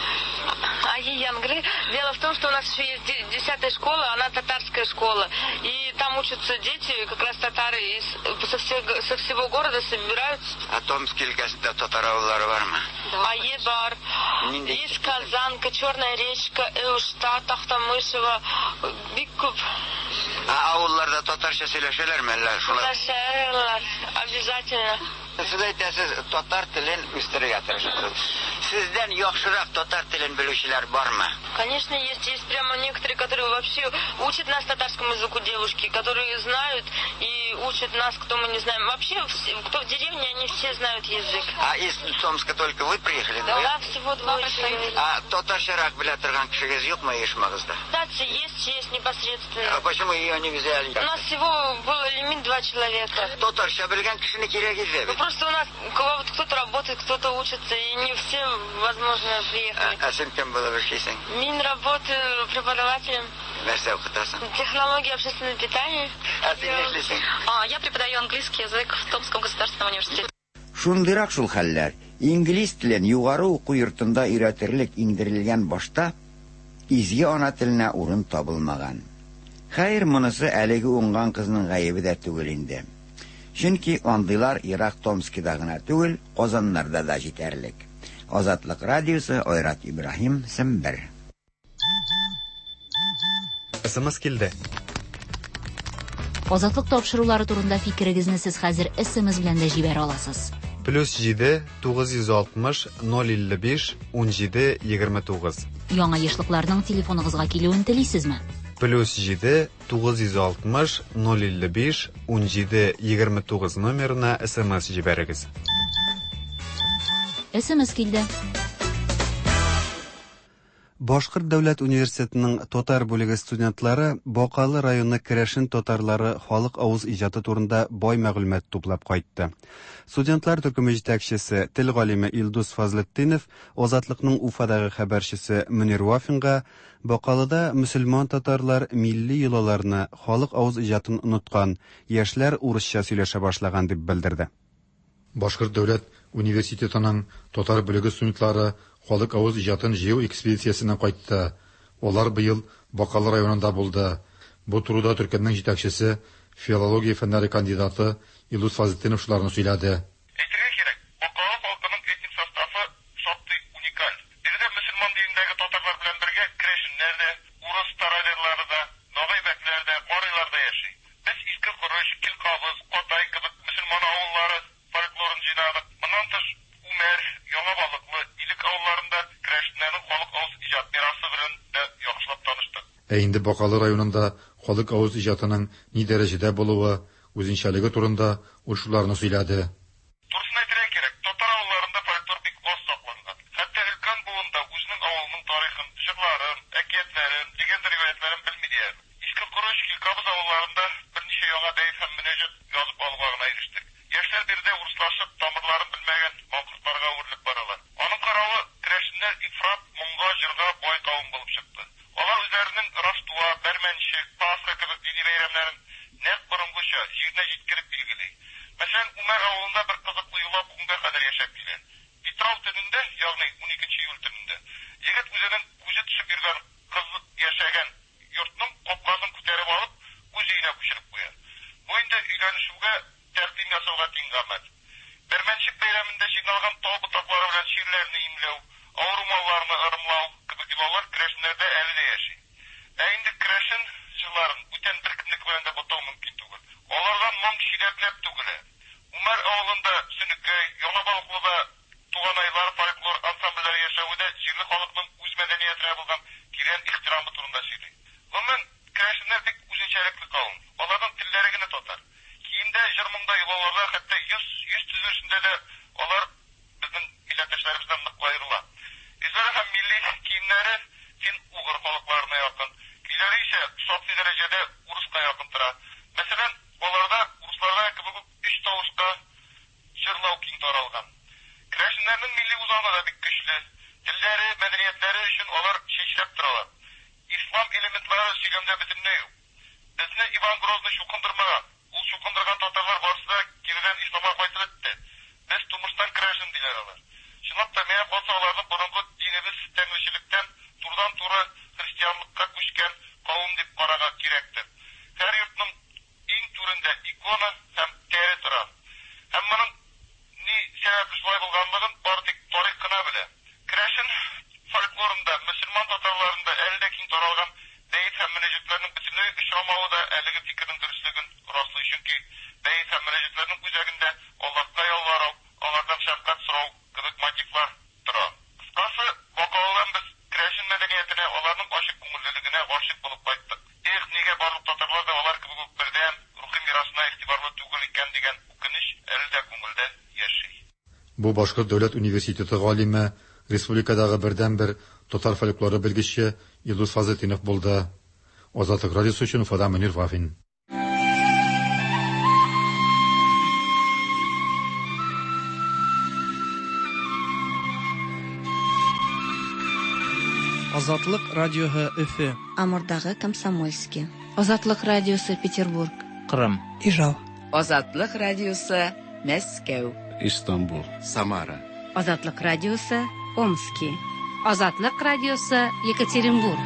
А Янгры. Дело в том, что у нас еще есть десятая школа, она татарская школа. И там учатся дети, как раз татары, из, со, всех, со всего города собираются. А Томский өлкәсендә татар авыллары бармы? Да. Ае бар. Есть Казанка, Черная речка, Эушта, Тахтамышева, бик күп. А авылларда татарча сөйләшәләрме әллә шулар? Сөйләшәләр, обязательно. Сез әйтәсез, татар телен үстерергә тырышабыз. Сездән яхшырак татар телен белүчеләр бармы? Конечно, есть. Есть прямо некоторые, которые вообще учат нас татарскому языку, девушки, которые знают и учат нас, кто мы не знаем. Вообще, кто в деревне, они все знают язык. А из Томска только вы приехали? Да, да, всего двое человек. А татарчарак белә торган кешегез юкмы оешмагызда? Да, есть, есть непосредственно. А почему ее не взяли? У нас всего был лимит два человека. Татарча белгән кешене кирәк иде бит. Просто у нас у кого кто-то работает, кто-то учится, и не все, возможно, приехали. А, а сен кем было вышлисен? Мин работаю преподавателем. Нәрсә укытасың? Технология общественного питания. А ты не эшлисең? А, я преподаю английский язык в Томском государственном университете. Шундыйрак шул хәлләр. Инглиз телен югары уку йортында өйрәтерлек иңдерелгән башта изге ана теленә урын табылмаган. Хәер, монысы әлеге уңган кызның гаебе дә түгел инде. Чөнки андыйлар Ирак Томскида гына түгел, Казаннарда да җитәрлек. Азатлык радиосы Айрат Ибраһим, Сембер. Смс килде. Азатлык тапшырулары турында фикерегезне сез хәзер эс-эм эс белән дә җибәрә аласыз. плюс җиде тугыз йөз алтмыш ноль илле биш ун җиде егерме тугыз. Яңа ешлыкларның телефоныгызга килүен телисезме? плюс җиде тугыз йөз алтмыш ноль илле биш ун җиде егерме тугыз номерына эс-эм эс җибәрегез. эс-эм эс килде. Башкорт дәүләт университетының татар бүлеге студентлары Бакалы районы Керәшен татарлары халык авыз иҗаты турында бай мәгълүмат туплап кайтты. Студентлар төркеме җитәкчесе, тел галиме Илдус Фазлетдинов, Азатлыкның Уфадагы хәбәрчесе Мөнир Вафинга Бакалыда мөселман татарлар милли йолаларны, халык авыз иҗатын оныткан, яшьләр урысча сөйләшә башлаган дип белдерде. Башкорт дәүләт университетының татар бүлеге студентлары халык авыз иҗатын җыю экспедициясеннән кайтты. Олар быел Бакалы районында булды. Бу турыда төркемнең җитәкчесе, филология фәннәре кандидаты Илдус Фазлетдинов шуларны сөйләде. Әйтергә кирәк, Бакалы халкының этник составы шактый уникаль. Биредә мөселман динендәге татарлар белән бергә керәшеннәр дә, урыс тарайлары да, нагайбәкләр дә, карыйлар да яши. Без иске Корыш, Килкабыз, Котай кебек мөселман авыллары фольклорын җыйнадык. Моннан тыш Умәр, Яңа Балыклы, Илек авылларында керәшеннәрнең халык авыз иҗат мирасы белән дә яхшылап таныштык. Ә инде Бакалы районында халык авыз иҗатының ни дәрәҗәдә булуы, үзенчәлеге турында ул шуларны сөйләде. Турысын әйтергә кирәк, татар авылларында фольклор бик аз сакланган. Хәтта өлкән буында үзенең авылының тарихын, җырларын, әкиятләрен, легенда риваятларын белмидиләр. Иске Корыш, Килкабыз авылларында берничә яңа бәйт һәм мөнәҗәт язып алуга гына ирештек. Яшьләр биредә урыслашып, тамырларын белмәгән маңкортларга үрелеп баралар. Аның каравы, керәшеннәр ифрат моңга, җырга бай кавым булып чыкты. Алар үзләренең Раштуа, Бәрмәнчек, Пасха кебек дини бәйрәмнәрен нәкъ борынгыча җиренә җиткереп билгели. Мәсәлән, Умәр авылында бер кызыклы юла бүгенгә кадәр яшәп килә. Петров төнендә, ягъни ун икенче июль төнендә, егет үзенең күзе төшеп йөргән кыз яшәгән йортның капкасын күтәреп алып, үз өенә күчереп куя. Бу инде өйләнешүгә тәкъдим ясауга тиң гамәл. Бәрмәнчек бәйрәмендә җыйналган тау ботаклары белән ширләрне имләү, авыру малларны ырымлау кебек юллар керәшеннәрдә әле дә яши. Ә инде керәшен җырларын бүтән бер кемнеке белән дә бутау мөмкин түгел. Алардан моң чиләкләп түгелә. Умәр авылында Сүнекәй, Яңа Балыклыда туганайлар фольклор ансамбльләре яшәвендә җирле халыкның үз мәдәниятенә булган тирән ихтирамы турында сөйли. Гомумән, керәшеннәр бик үзенчәлекле кавым. Аларның телләре генә татар. Киемдә, җыр-моңда, йолаларда, хәтта йөз йөз төзелешендә дә алар безнең милләттәшләребездән нык аерыла. Үзләре һәм милли киемнәре фин-угыр халыкларына якын. Көйләре исә шактый дәрәҗәдә урыска якын тора. Мәсәлән, аларда урысларга кебек үч тавышка җырлау киң таралган. Керәшеннәрнең милли үзаңы да бик көчле. Телләре, мәдәниятләре өчен алар чәчләп торалар. Ислам элементлары сөйләмдә бөтенләй юк. Безне Иван Грозный чукындырмаган. Ул чукындырган татарлар барысы да кирәдән исламга кайтып бетте. Без тумыштан керәшен диләр алар. Чынлап та миңа калса аларны борынгы динебез тәңречелектән турыдан-туры христианлыкка күчкән кавым дип карарга кирәктер. Һәр йортның иң түрендә икона һәм тәре тора. Һәм моның ни сәбәпле шулай булганлыгын бары тик тарих кына белә. Керәшен фольклорында, мөселман татарларында әле дә киң таралган бәйт һәм мөнәҗәтләрнең бөтенләй очрамавы да әлеге фикернең дөрестлеген раслый, чөнки бәйт һәм мөнәҗәтләрнең үзәгендә Аллаһка ялвару, алардан шәфкать сорау кебек мотивлар тора. Кыскасы, Бакалыдан без керәшен мәдәниятенә, аларның ачык күңеллелегенә гашыйк булып кайттык. Эх, нигә барлык татарлар да алар кебек үк бердәм рухи мирасына игътибарлы түгел икән дигән үкенеч әле дә күңелдә яши. Бу Башкорт дәүләт университеты галиме, республикадагы бердән-бер татар фольклоры белгече Илдус Фазлетдинов булды. Азатлык радиосы өчен Уфадан Мөнир Вафин. Азатлык радиоһы Өфе. Амурдагы Комсомольский. Азатлык радиосы Петербург. Кырым. Ижау. Азатлык радиосы Мәскәү. Истанбул. Самара. Азатлык радиосы Омский. Азатлык радиосы Екатеринбург.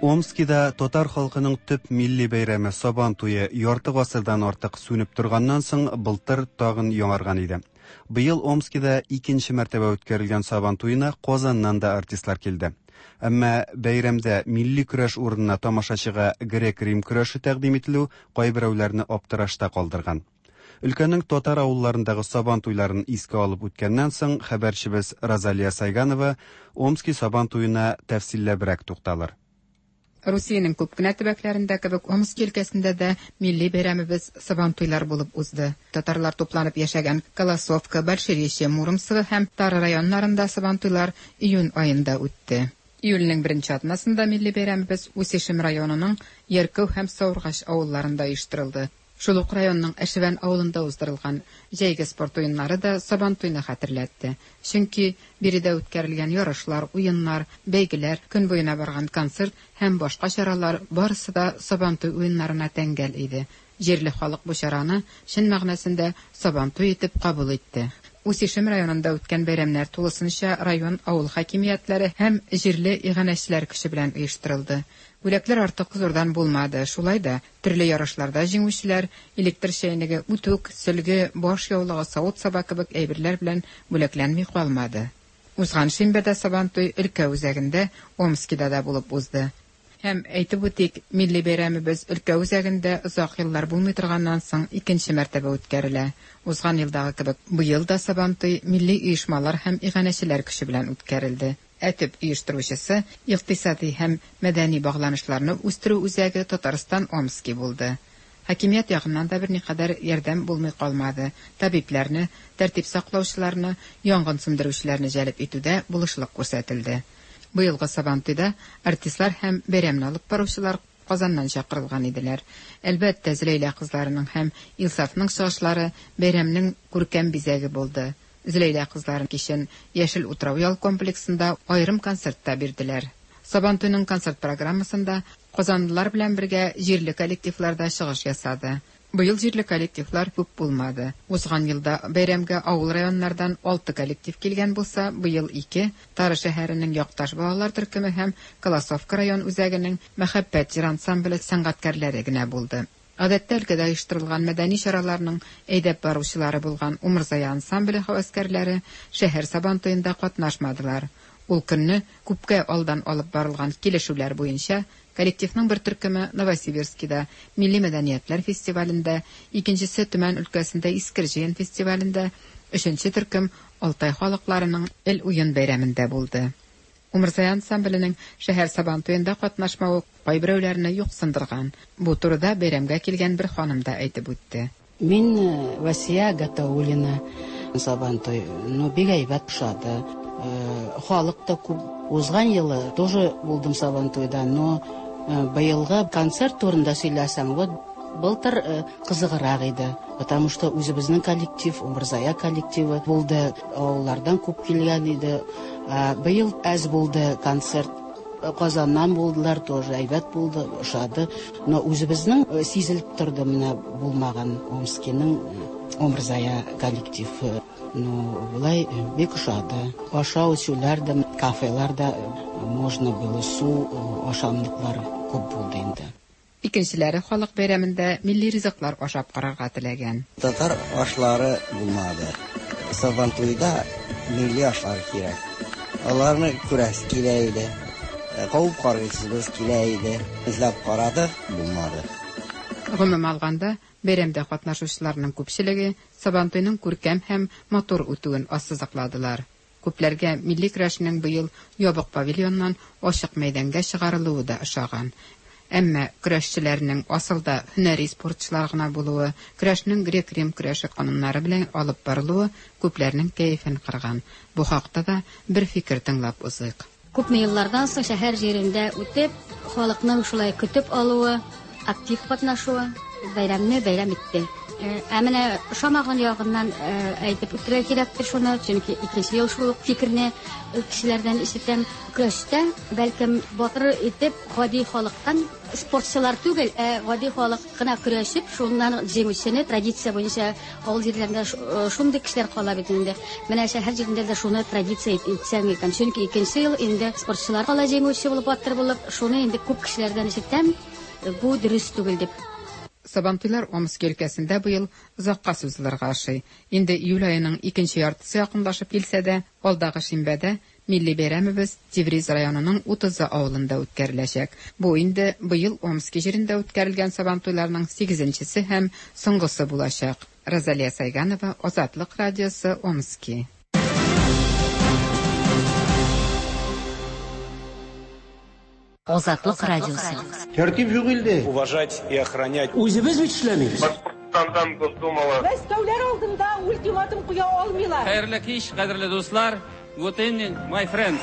Омскида татар халкының төп милли бәйрәме Сабан туе ярты гасырдан артык сүнеп торганнан соң былтыр тагын яңарган иде. Быел Омскида икенче мәртәбә үткәрелгән Сабан туена Казаннан да артистлар килде. Әмма бәйрәмдә милли көрәш урынына тамашачыга грек-рим көрәше тәкъдим ителү кайберәүләрне аптырашта калдырган. Өлкәнең татар авылларындагы Сабан туйларын искә алып үткәннән соң хәбәрчебез Розалия Сайганова Омский Сабан туена тәфсилләбрәк тукталыр. Русиянең күп кенә төбәкләрендә кебек Омск өлкәсендә дә милли бәйрәмебез Сабан туйлар булып узды. Татарлар тупланып яшәгән Колосовка, Большерище, Муромцево һәм Тары районнарында Сабан туйлар июнь аенда үтте. Июльнең беренче атнасында милли бәйрәмебез Үсешем районының Ярков һәм Саургач авылларында оештырылды. Шул ук районның Әшевән авылында уздырылган җәйге спорт уеннары да Сабан туйны хәтерләтте. Чөнки биредә үткәрелгән ярышлар, уеннар, бәйгеләр, көн буена барган концерт һәм башка чаралар барысы да Сабан туй уеннарына тәңгәл иде. Җирле халык бу чараны чын мәгънәсендә Сабан туй итеп кабул итте. Үсешем районында үткән бәйрәмнәр тулысынча район авыл хакимиятләре һәм җирле иганәчеләр көче белән оештырылды. Бүләкләр артык зурдан булмады. Шулай да төрле ярышларда җиңүчеләр электр чәйнеге, үтүк, сөлге, баш яулыгы, савыт саба кебек әйберләр белән бүләкләнми калмады. Узган шимбәдә Сабан туй өлкә үзәгендә Омскида да булып узды. Һәм әйтеп үтик, милли бәйрәмебез өлкә үзәгендә озак еллар булмый торганнан соң икенче мәртәбә үткәрелә. Узган елдагы кебек быел да Сабан туй милли оешмалар һәм иганәчеләр көче белән үткәрелде. Әтеп оештыручысы икътисади һәм мәдәни багланышларны үстерү үзәге Татарстан Омский булды. Хакимият ягыннан да берникадәр ярдәм булмый калмады. Табибларны, тәртип саклаучыларны, янгын сүндерүчеләрне җәлеп итүдә булышлык күрсәтелде. Быелгы Сабан туйда артистлар һәм бәйрәмне алып баручылар Казаннан чакырылган иделәр. Әлбәттә, Зөләйлә кызларының һәм Илсафның чыгышлары бәйрәмнең күркәм бизәге булды. Зөләйлә кызларын кичен Яшел утрау ял комплексында аерым концертта бирделәр. Сабан туйның концерт программасында казанлылар белән бергә җирле коллективлар да чыгыш ясады. Быел җирле коллективлар күп булмады. Узган елда бәйрәмгә авыл районнардан алты коллектив килгән булса, быел ике, Тары шәһәренең Якташ балалар төркеме һәм Колосовка район үзәгенең Мәхәббәт җыр ансамбле сәнгатькәрләре генә булды. Гадәттә өлкәдә оештырылган мәдәни чараларның әйдәп баручылары булган Умырзая ансамбле хәвәскәрләре шәһәр Сабан туенда катнашмадылар. Ул көнне күпкә алдан алып барылган килешүләр буенча коллективның бер төркеме Новосибирскида милли мәдәниятләр фестивалендә, икенчесе Төмән өлкәсендә Искержен фестивалендә, өченче төркем Алтай халыкларының эл уен бәйрәмендә булды. Умырзая ансамбленең шәһәр Сабан туенда катнашмавы кайберәүләрне юксындырган. Бу турыда бәйрәмгә килгән бер ханым да әйтеп үтте. Мин Васия Гатаулина Сабан туй, ну бик әйбәт шады. Халык та күп. Узган елы тоже булдым Сабан туйда, но быелгы концерт турында сөйләсәм, вот былтыр кызыграк иде, потому что үзебезнең коллектив, Умырзая коллективы булды, авыллардан күп килгән иде. Быел әз булды концерт, Казаннан булдылар, тоже әйбәт булды, шады, но үзебезнең сизелеп торды менә булмаган Омскиның Умырзая коллектив. Ну, булай бик шады. Ашау эчүләр дә, кафелар да можно было, су, ашамлыклар күп булды инде. Икенчеләре халык бәйрәмендә милли ризыклар ашап карарга теләгән. Татар ашлары булмады. Сабан туйда милли ашлар кирәк. Аларны күрәс килә иде. Кауып карыйсыз килә иде. Эзләп карады, булмады. Гомум алганда, бәйрәмдә катнашучыларның күпчелеге Сабан туйның күркәм һәм матур үтүен ассызыкладылар. Күпләргә милли көрәшнең быел ябык павильоннан ачык мәйданга чыгарылуы да ошаган. Әмма көрәшчеләрнең асылда һөнәри спортчылар гына булуы, көрәшнең грек-рим көрәше кануннары белән алып барылуы күпләрнең кәефен кырган. Бу хакта да бер фикер тыңлап узыйк. Күпме еллардан соң шәһәр җирендә үтеп, халыкның шулай көтеп алуы, актив катнашуы бәйрәмне бәйрәм итте. Ә менә шамагын ягыннан әйтеп үтәргә кирәктер шуны, чөнки икенче ел шул фикерне кешеләрдән ишетәм. Көрәштә бәлкем батыр итеп гади халыктан спортчылар түгел, ә гади халык кына көрәшеп, шуннан җиңүчене традиция буенча авыл җирләрендә шундый кешеләр кала бит инде. Менә шәһәр җирендә дә шуны традиция итсәң икән, чөнки икенче ел инде спортчылар кала җиңүче булып батыр булып, шуны инде күп кешеләрдән ишетәм. Бу дөрес түгел дип. Сабантуйлар Омск өлкәсендә быел озакка сузылырга ашый. Инде июль аеның икенче яртысы якынлашып килсә дә, алдагы шимбәдә милли бәйрәмебез Тевриз районының утызы авылында үткәреләчәк. Бу инде быел Омск җирендә үткәрелгән сабантуйларның сигезенчесе һәм соңгысы булачак. Розалия Сайганова, Азатлык радиосы, Омски. Азатлык радиосы. Тәртип юк инде. Уважать и охранять. Үзебез бит эшләмибез. Башкортстандан Госдумалы. Мәскәүләр алдында ультиматум куя алмыйлар. Хәерле кич, кадерле дуслар. Good evening, my friends.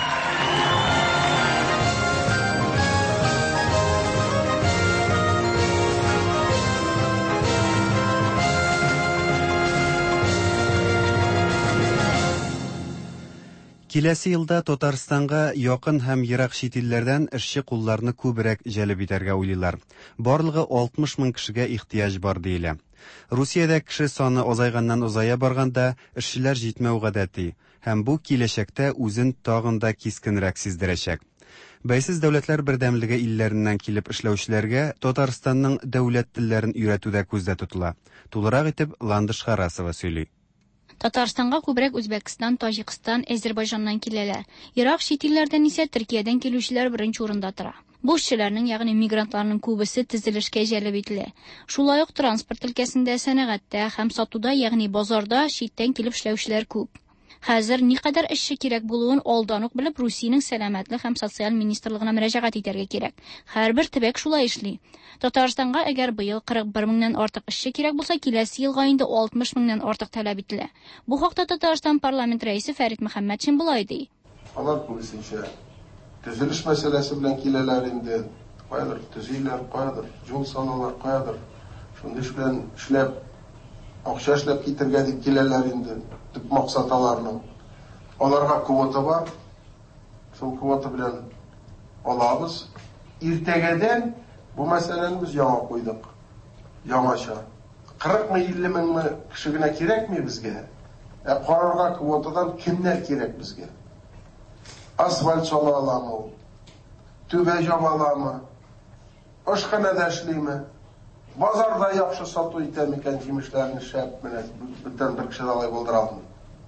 Киләсе елда Татарстанга якын һәм ерак чит илләрдән эшче кулларны күбрәк җәлеп итәргә уйлыйлар. Барлыгы алтмыш мең кешегә ихтияҗ бар диелә. Русиядә кеше саны азайганнан азая барганда эшчеләр җитмәү гадәти, һәм бу киләчәктә үзен тагын да кискенрәк сиздерәчәк. Бәйсез дәүләтләр бердәмлеге илләреннән килеп эшләүчеләргә Татарстанның дәүләт телләрен өйрәтүдә күздә тотыла. Тулырак итеп Ландыш Харасова сөйли. Татарстанга күбрәк Үзбәкстан, Таҗикстан, Азәрбайҗаннан киләләр. Ерак чит илләрдән исә Төркиядән килүчеләр беренче урында тора. Бу эшчеләрнең, ягъни мигрантларның күбесе төзелешкә җәлеп ителә. Шулай ук транспорт өлкәсендә, сәнәгатьтә һәм сатуда, ягъни базарда читтән килеп эшләүчеләр күп. Хәзер никадәр эшче кирәк булуын алдан ук белеп, Русиянең сәламәтлек һәм социаль министрлыгына мөрәҗәгать итәргә кирәк. Һәрбер төбәк шулай эшли. Татарстанга әгәр быел кырык бер меңнән артык эшче кирәк булса, киләсе елга инде алтмыш меңнән артык таләп ителә. Бу хакта Татарстан парламент рәисе Фәрит Мөхәммәтшин булай ди. Алар күбесенчә төзелеш мәсьәләсе белән киләләр инде. Кайдыр төзиләр, кайдыр юл салалар, кайдыр шундый эш белән эшләп, акча эшләп китергә дип киләләр инде. Төп максатларның. Аларга квота бар. Шул квота белән алабыз. Иртәгәдән бу мәсьәләне без яңа куйдык. Яңаша. кырык мең илле мең кеше генә кирәкми безгә. Ә карарга квотадан кемнәр кирәк безгә? Асфальт сала аламы? Түбә җаба аламы? Ашханәдә эшлиме? Базарда яхшы сату итәм икән җимешләрне шәп менә бүтән бер кеше алай булдыра алмый.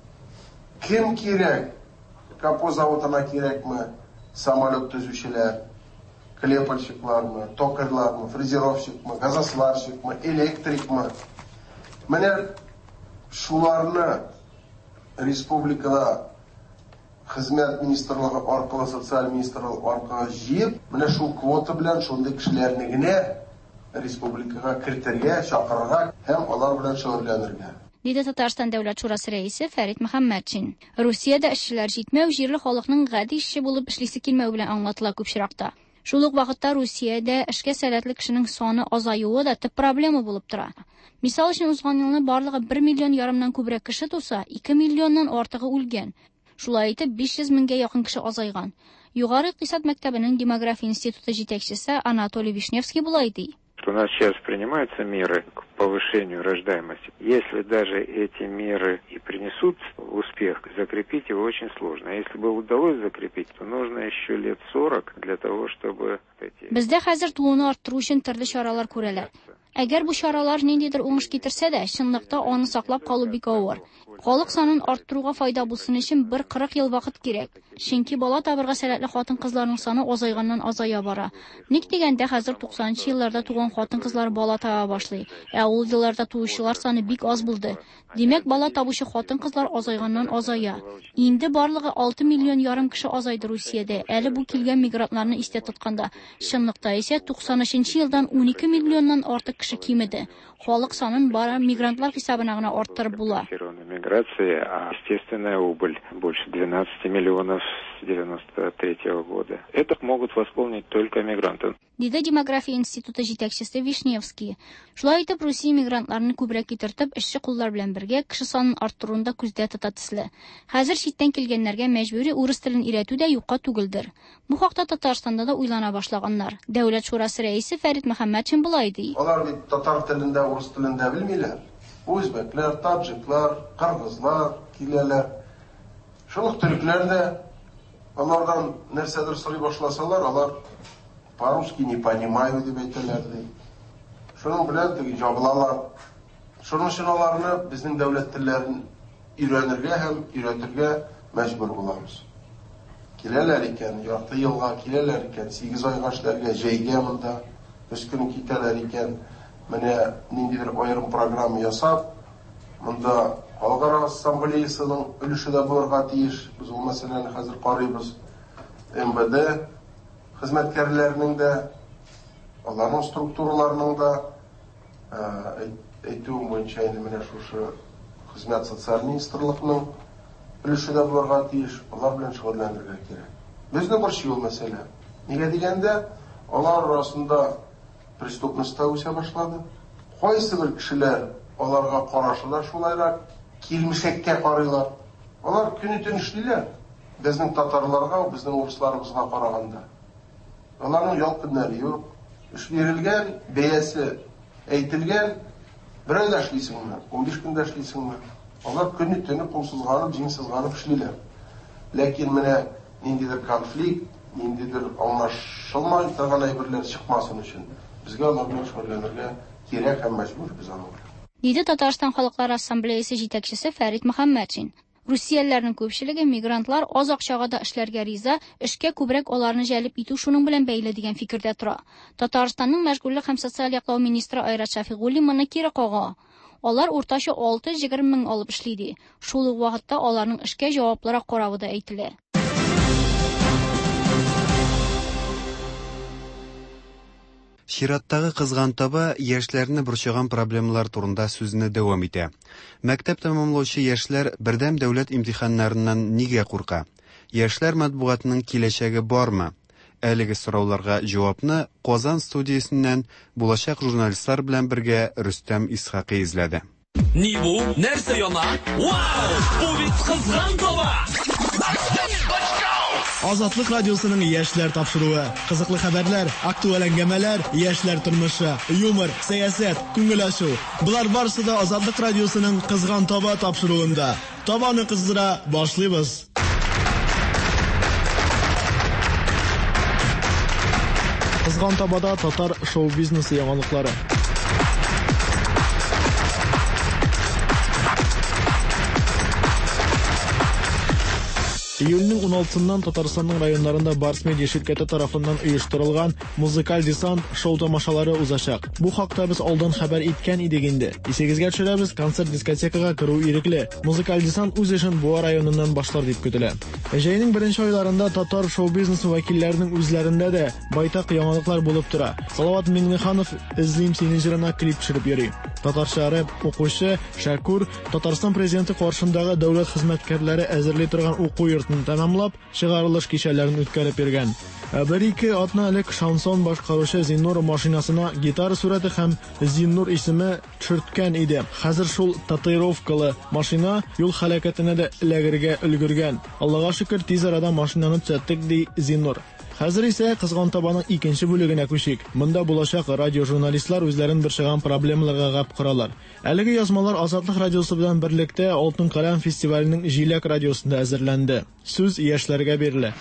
Кем кирәк? Капо заводына кирәкме? Самолет төзүчеләр, клепальщиклармы, токарьлармы, фрезеровщикмы, газосварщикмы, электрикмы? Менә шуларны республикада хезмәт министрлыгы аркылы, социаль министрлыгы аркылы җыеп, менә шул квота белән шундый кешеләрне генә республикага кертергә, чакырырга һәм алар белән шөгыльләнергә. Диде Татарстан дәүләт шурасы рәисе Фәрит Мөхәммәтшин. Русиядә эшчеләр җитмәү җирле халыкның гади эшче булып эшлисе килмәү белән аңлатыла күп чиракта. Шул ук вакытта Русиядә эшкә сәләтле кешенең саны азаюы да төп проблема булып тора. Мисал өчен узган елны барлыгы бер миллион ярымнан күбрәк кеше туса, ике миллионнан артыгы үлгән. Шулай итеп биш йөз меңгә якын кеше азайган. Югары икътисад мәктәбенең демография институты җитәкчесе Анатолий Вишневский булай ди. У нас сейчас принимаются меры к повышению рождаемости. Если даже эти меры и принесут успех, закрепить его очень сложно. А если бы удалось закрепить, то нужно еще лет сорок для того, чтобы эти... Бездә хәзер тууны арттыру өчен төрле чаралар күрәләр. Әгәр бу чаралар ниндидер уңыш китерсә дә, чынлыкта аны саклап калу бик авыр. Халык санын арттыруга файда булсын өчен бер кырык ел вакыт кирәк. Чөнки бала табырга сәләтле хатын-кызларның саны азайганнан азая бара. Ник дигәндә хәзер туксанынчы елларда туган хатын-кызлар бала таба башлый. Ә ул елларда туучылар саны бик аз булды. Димәк, бала табучы хатын-кызлар азайганнан азая. Инде барлыгы алты миллион ярым кеше азайды Русиядә. Әле бу килгән мигрантларны истә тотканда, чынлыкта исә туксан өченче елдан унике миллионнан артык кеше кимеде. Халык санын бара мигрантлар хисабына гына арттырып була. операции, а естественная убыль больше двенадцати миллионов с девяносто третьего года. Это могут восполнить только мигранты. Диде демография институты җитәкчесе Вишневский. Шулай итеп, Русия мигрантларны күбрәк китертеп, эшче куллар белән бергә кеше санын арттыруында күздә тота төсле. Хәзер читтән килгәннәргә мәҗбүри урыс телен өйрәтү дә юкка түгелдер. Бу хакта Татарстанда да уйлана башлаганнар. Дәүләт шурасы рәисе Фәрит Мөхәммәтшин булай ди. Алар бит татар телендә, урыс телендә белмиләр. Үзбәкләр, таҗиклар, кыргызлар киләләр. Шул төрекләр дә алардан нәрсәдер сорый башласалар, алар по-русски не понимаю дип әйтәләр ди. Шуның белән теге җабылалар. Шуның өчен аларны безнең дәүләт телләрен өйрәнергә һәм өйрәтергә мәҗбүр булабыз. Киләләр икән, ярты елга киләләр икән, сигез айга эшләргә җәйгә монда, өч көн китәләр икән. Менә ниндидер аерым программа ясап, монда Халыкара ассамблеясының өлеше дә булырга тиеш. Без ул мәсьәләне хәзер карыйбыз. эм бэ дэ хезмәткәрләренең дә, аларның структураларының да әйтүем буенча инде менә шушы хезмәт социаль министрлыкның өлеше дә булырга тиеш. Алар белән шөгыльләнергә кирәк. Безне борчый ул мәсьәлә. Нигә дигәндә, алар арасында преступность та үсә башлады. Кайсы бер кешеләр аларга карашы да шулайрак килмешәккә карыйлар. Алар көне-төн эшлиләр. Безнең татарларга, безнең урысларыбызга караганда. Аларның ял көннәре юк. Эш бирелгән, бәясе әйтелгән, бер айда эшлисеңме, унбиш көндә эшлисеңме. Алар көне-төн кулсызганып, җиңсезганып эшлиләр. Ләкин менә ниндидер конфликт, ниндидер аңлашылмай торган әйберләр чыкмасын өчен безгә алар белән шөгыльләнергә кирәк һәм мәҗбүрбез аны. Диде Татарстан Халыклар Ассамблеясе җитәкчесе Фәрит Мөхәммәтшин. Русиялеләрнең күпчелеге мигрантлар аз акчага да эшләргә риза, эшкә күбрәк аларны җәлеп итү шуның белән бәйле дигән фикердә тора. Татарстанның мәшгульлек һәм социаль яклау министры Айрат Шафигуллин моны кире кага. Алар уртача алты-егерме мең алып эшли ди. Шул ук вакытта аларның эшкә җаваплырак каравы да әйтелә. Чираттагы кызган таба яшьләрне борчыган проблемалар турында сүзне дәвам итә. Мәктәп тәмамлаучы яшьләр бердәм дәүләт имтиханнарыннан нигә курка? Яшьләр матбугатының киләчәге бармы? Әлеге сорауларга җавапны Казан студиясеннән булачак журналистлар белән бергә Рөстәм Исхакый изләде. Ни бу? Нәрсә яна? Вау! Бу бит кызган таба! Азатлык радиосының яшьләр тапшыруы, кызыклы хәбәрләр, актуаль әңгәмәләр, яшьләр тормышы, юмор, сәясәт, күңел ачу. Булар барысы да Азатлык радиосының кызган таба тапшыруында. Табаны кыздыра башлыйбыз. Кызган табада татар шоу-бизнесы яңалыклары. Июльнең уналтысыннан Татарстанның районнарында Барс Медиа şirkәте тарафыннан оештырылган музыкаль десант шоу тамашалары узачак. Бу хакта без алдан хәбәр иткән идек инде. Исегезгә төшерәбез, концерт дискотекага керү ирекле. Музыкаль десант үз эшен Буа районыннан башлар дип көтелә. Җәйнең беренче айларында татар шоу-бизнес вәкилләренең үзләрендә дә байтак яңалыклар булып тора. Салават Миңнеханов "Излим сине" җырына клип төшереп йөри. Татарча рэп укучы Шакур Татарстан президенты каршындагы дәүләт хезмәткәрләре әзерли торган уку йортын тәмамлап, чыгарылыш кичәләрен үткәреп йөргән. Бер-ике атна элек шансон башкаручы Зиннур машинасына гитара сурәте һәм Зиннур исеме төшерткән иде. Хәзер шул татуировкалы машина юл һәлакәтенә дә эләгергә өлгергән. Аллага шөкер, тиз арада машинаны төзәттек ди Зиннур. Хәзер исә кызган табаның икенче бүлегенә күчик. Монда булачак радиожурналистлар үзләрен борчыган проблемаларга гап коралар. Әлеге язмалар Азатлык радиосы белән берлектә Алтын каләм фестиваленең Җиләк радиосында әзерләнде. Сүз яшьләргә бирелә.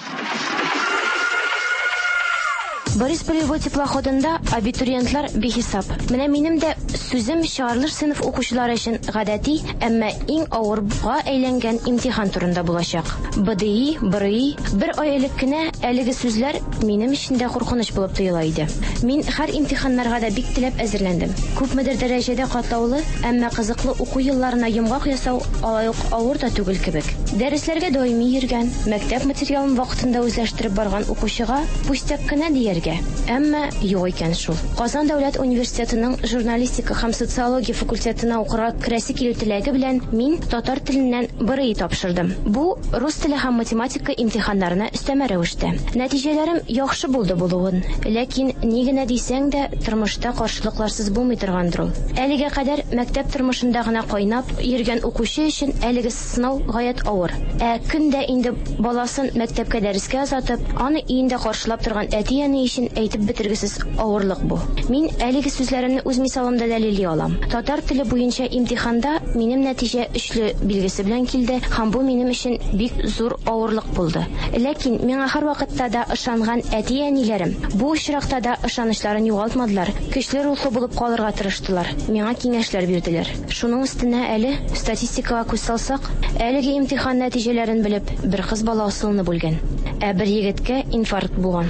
Борис полевой теплоходында абитуриентлар бихисап. Менә минем дә сүзем чыгарылыш сыйныф укучылары өчен гадәти, әмма иң авырга әйләнгән имтихан турында булачак. бэ дэ и, бэ эр и, бер ай элек кенә әлеге сүзләр минем өчен дә куркыныч булып тоела иде. Мин һәр имтиханнарга да бик теләп әзерләндем. Күпмедер дәрәҗәдә катлаулы, әмма кызыклы уку елларына йомгак ясау алай ук авыр да түгел кебек. Дәресләргә даими йөргән, мәктәп материалын вакытында үзләштереп барган укучыга пустяк кенә дияргә. итә. Әмма юк икән шул. Казан дәүләт университетының журналистика һәм социология факультетына укырга керәсе килү теләге белән мин татар теленнән БРИ тапшырдым. Бу рус теле һәм математика имтиханнарына өстәмә рәвештә. Нәтиҗәләрем яхшы булды булуын, ләкин ни генә дисәң дә тормышта каршылыкларсыз булмый торгандыр ул. Әлегә кадәр мәктәп тормышында гына кайнап йөргән укучы өчен әлеге сынау гаять авыр. Ә көндә инде баласын мәктәпкә дәрескә озатып, аны өендә каршылап торган әти-әни өчен әйтеп бетергесез авырлык бу. Мин әлеге сүзләремне үз мисалымда дәлилли алам. Татар теле буенча имтиханда минем нәтиҗә өчле билгесе белән килде һәм бу минем өчен бик зур авырлык булды. Ләкин миңа һәрвакытта да ышанган әти-әниләрем бу очракта да ышанычларын югалтмадылар. Көчле рухлы булып калырга тырыштылар. Миңа киңәшләр бирделәр. Шуның өстенә әле статистикага күз салсак, әлеге имтихан нәтиҗәләрен белеп, бер кыз бала асылны бүлгән, ә бер егеткә инфаркт булган.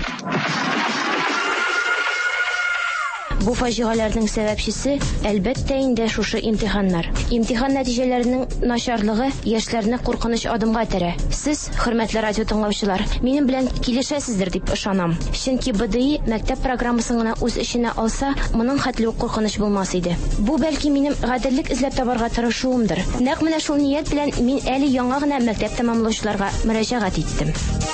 Бу фаҗигаләрнең сәбәпчесе әлбәттә инде шушы имтиханнар. Имтихан нәтиҗәләренең начарлыгы яшьләрне куркыныч адымга этәрә. Сез, хөрмәтле радио тыңлаучылар, минем белән килешәсездер дип ышанам. Чөнки БДИ мәктәп программасын гына үз эченә алса, моның хәтле үк куркыныч булмас иде. Бу бәлки минем гаделлек эзләп табарга тырышуымдыр. Нәкъ менә шул ният белән мин әле яңа гына мәктәп тәмамлаучыларга мөрәҗәгать иттем.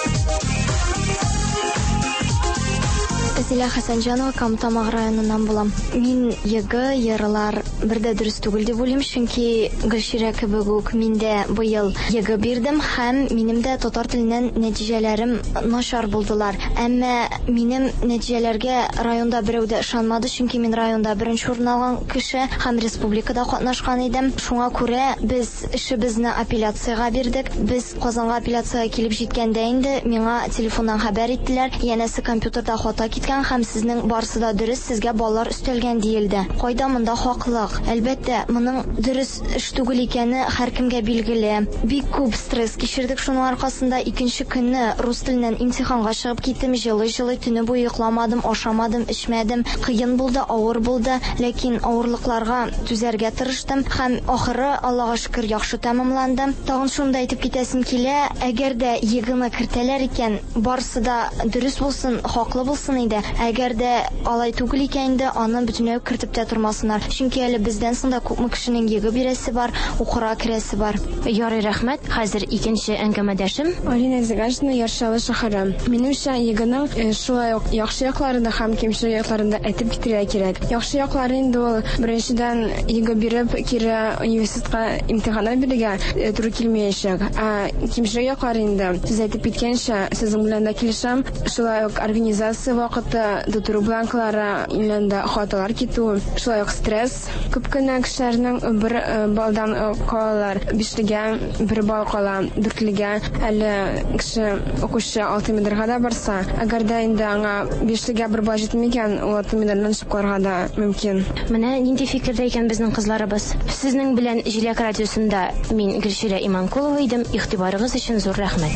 Зилә Хәсәнҗанова, Камтамак районыннан булам. Мин ЕГЭ, йырлар бердә дөрес түгел дип уйлыйм, чөнки Гөлширә кебек үк мин дә быел ЕГЭ бирдем һәм минем дә татар теленнән нәтиҗәләрем начар булдылар. Әмма минем нәтиҗәләргә районда берәү дә ышанмады, чөнки мин районда беренче урын алган кеше һәм республикада катнашкан идем. Шуңа күрә без эшебезне апелляциягә бирдек. Без Казанга апелляциягә килеп җиткәндә инде миңа телефоннан хәбәр иттеләр, янәсе компьютерда хата киткән һәм сезнең барысы да дөрес, сезгә баллар өстәлгән диелде. Кайда монда хаклык? Әлбәттә, моның дөрес эш түгел икәне һәркемгә билгеле. Бик күп стресс кичердек, шуның аркасында икенче көнне рус теленнән имтиханга чыгып киттем, җылы-җылы төне буе йокламадым, ашамадым, эчмәдем. Кыен булды, авыр булды, ләкин авырлыкларга түзәргә тырыштым һәм ахыры Аллага шөкер яхшы тәмамланды. Тагын шунда әйтеп китәсем килә, әгәр дә ЕГЭны кертәләр икән, барысы да дөрес булсын, хаклы булсын иде. Әгәр дә алай түгел икән инде, аны бөтенләй кертеп тә тормасыннар. Чөнки әле бездән соң да күпме кешенең ЕГЭ бирәсе бар, укырга керәсе бар. Ярый, рәхмәт. Хәзер икенче әңгәмәдәшем. Алина Зигашина, Яршалы шәһәре. Минемчә, ЕГЭның шулай ук яхшы якларында һәм кимче якларында әйтеп китәргә кирәк. Яхшы яклары инде ул беренчедән ЕГЭ биреп, кире университетка имтиханнар бирергә туры килмәячәк. Ә кимче яклары инде, сез әйтеп киткәнчә, сезнең белән дә килешәм. Шулай ук организация вакыты дотуру бланклары инләндә хаталар китү, шулай ук стресс. Күп кенә кешеләрнең бер балдан калалар, бишлегә бер бал кала, дүртлегә. Әле кеше укучы алты медрга да барса, әгәр дә инде аңа бишлегә бер бал җитмәгән, ул алты медрдан чыгып калырга да мөмкин. Менә нинди фикердә икән безнең кызларыбыз. Сезнең белән Җиләк радиосында мин Гөлширә Иманкулова идем. Игътибарыгыз өчен зур рәхмәт.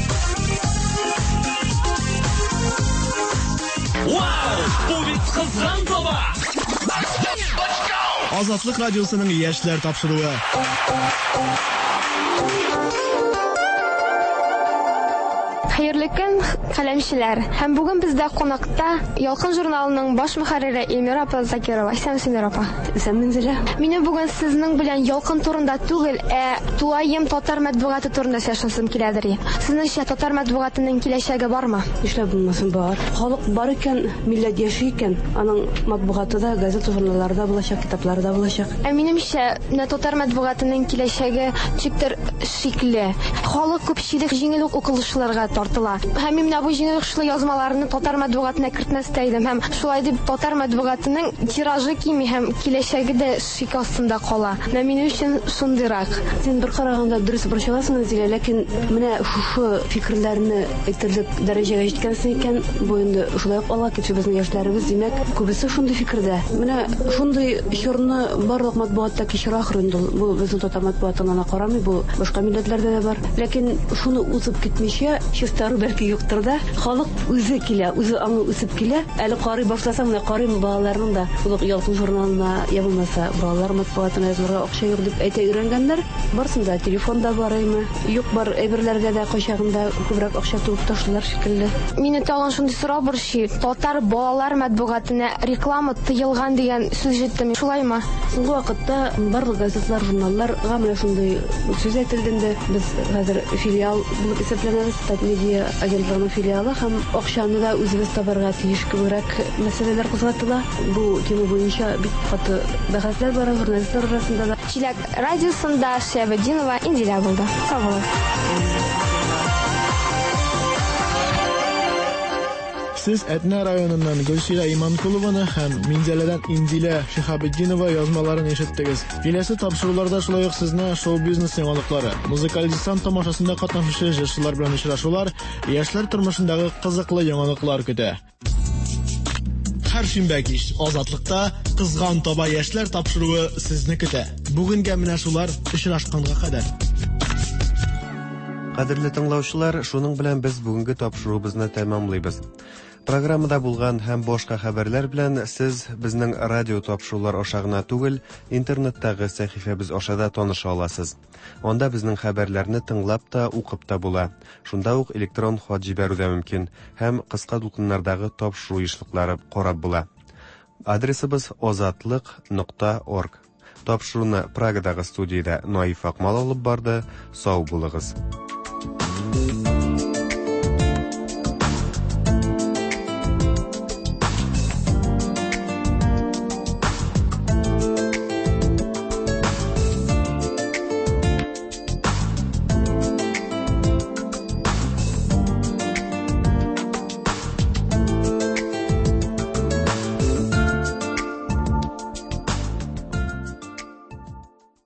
Вау! Бу бит кызган тоба! Азатлык радиосының яшьләр тапшыруы. Хәерле көн, каләмчеләр. Һәм бүген бездә кунакта Ялкын журналының баш мөхәррире Эльмира апа Закирова. Исәнмесез, Эльмира апа? Исәнмен, Зилә. Мине бүген сезнең белән Ялкын турында түгел, ә Туаем татар матбугаты турында сөйләшәсем киләдер. Сезнеңчә татар матбугатының киләчәге бармы? Нишләп булмасын, бар. Халык бар икән, милләт яши икән, аның матбугаты да, газета журналларда булачак, китапларда булачак. Ә минемчә, татар матбугатының киләчәге чиктер шикле. Халык күпчелек җиңел укылышларга тартыла. Һәм мин бу җиңел укышлы язмаларны татар матбугатына кертмәстә идем һәм шулай дип татар матбугатының тиражы кими һәм киләчәге дә шик астында кала. Менә минем өчен шундыйрак. Син бер караганда дөрес борчыласың, Зилә, ләкин менә шушы фикерләрне әйтерлек дәрәҗәгә җиткәнсең икән, бу инде шулай ук ала китү безнең яшьләребез, димәк, күбесе шундый фикердә. Менә шундый чорны барлык матбугатта кичер ахры инде. Бу безнең татар матбугатына карамый, бу башка милләтләрдә дә бар. Ләкин шуны узып китмичә, честно стару бәлки юктыр да, халык үзе килә, үзе аңы үсеп килә. Әле карый башласам, менә карыйм балаларның да улык ялкын журналына я булмаса балалар матбугатына язылырга акча юк дип әйтә өйрәнгәннәр. Барсында телефонда бараймы? Юк, бар әйберләргә дә кайчагында күбрәк акча туып ташлар шикелле. Мине тагын шундый сорау бар ши. Татар балалар матбугатына реклама тыелган дигән сүз җиттем. Шулаймы? Соңгы вакытта барлык газетлар, журналлар гамәле шундый сүз әйтелгәндә без хәзер филиал булып исәпләнәбез, Татмедиа агентлыгының филиалы һәм акчаны да үзебез табарга тиеш күбрәк мәсьәләләр кузгатыла. Бу тема буенча бик каты бәхәсләр бара журналистлар арасында да. Чиләк радиосында Шәбединова Индилә булды. Сау булыгыз. Сез Әтнә районыннан Гөлсилә Иманкулованы һәм Минзәләдән Индилә Шихабетдинова язмаларын ишеттегез. Киләсе тапшыруларда шулай ук сезне шоу-бизнес яңалыклары, музыкаль десант тамашасында катнашучы җырчылар белән очрашулар, яшьләр тормышындагы кызыклы яңалыклар көтә. Һәр шимбә кич Азатлыкта кызган таба яшьләр тапшыруы сезне көтә. Бүгенгә менә шулар очрашканга кадәр. Кадерле тыңлаучылар, шуның белән без бүгенге тапшыруыбызны тәмамлыйбыз. Программада булган һәм башка хәбәрләр белән сез безнең радио тапшырулар аша гына түгел, интернеттагы сәхифәбез аша да таныша аласыз. Анда безнең хәбәрләрне тыңлап та, укып та була. Шунда ук электрон хат җибәрү дә мөмкин һәм кыска дулкыннардагы тапшыру ешлыклары карап була. Адресыбыз озатлык нокта орг. Тапшыруны Прагадагы студиядә Наиф Акмал алып барды. Сау булыгыз.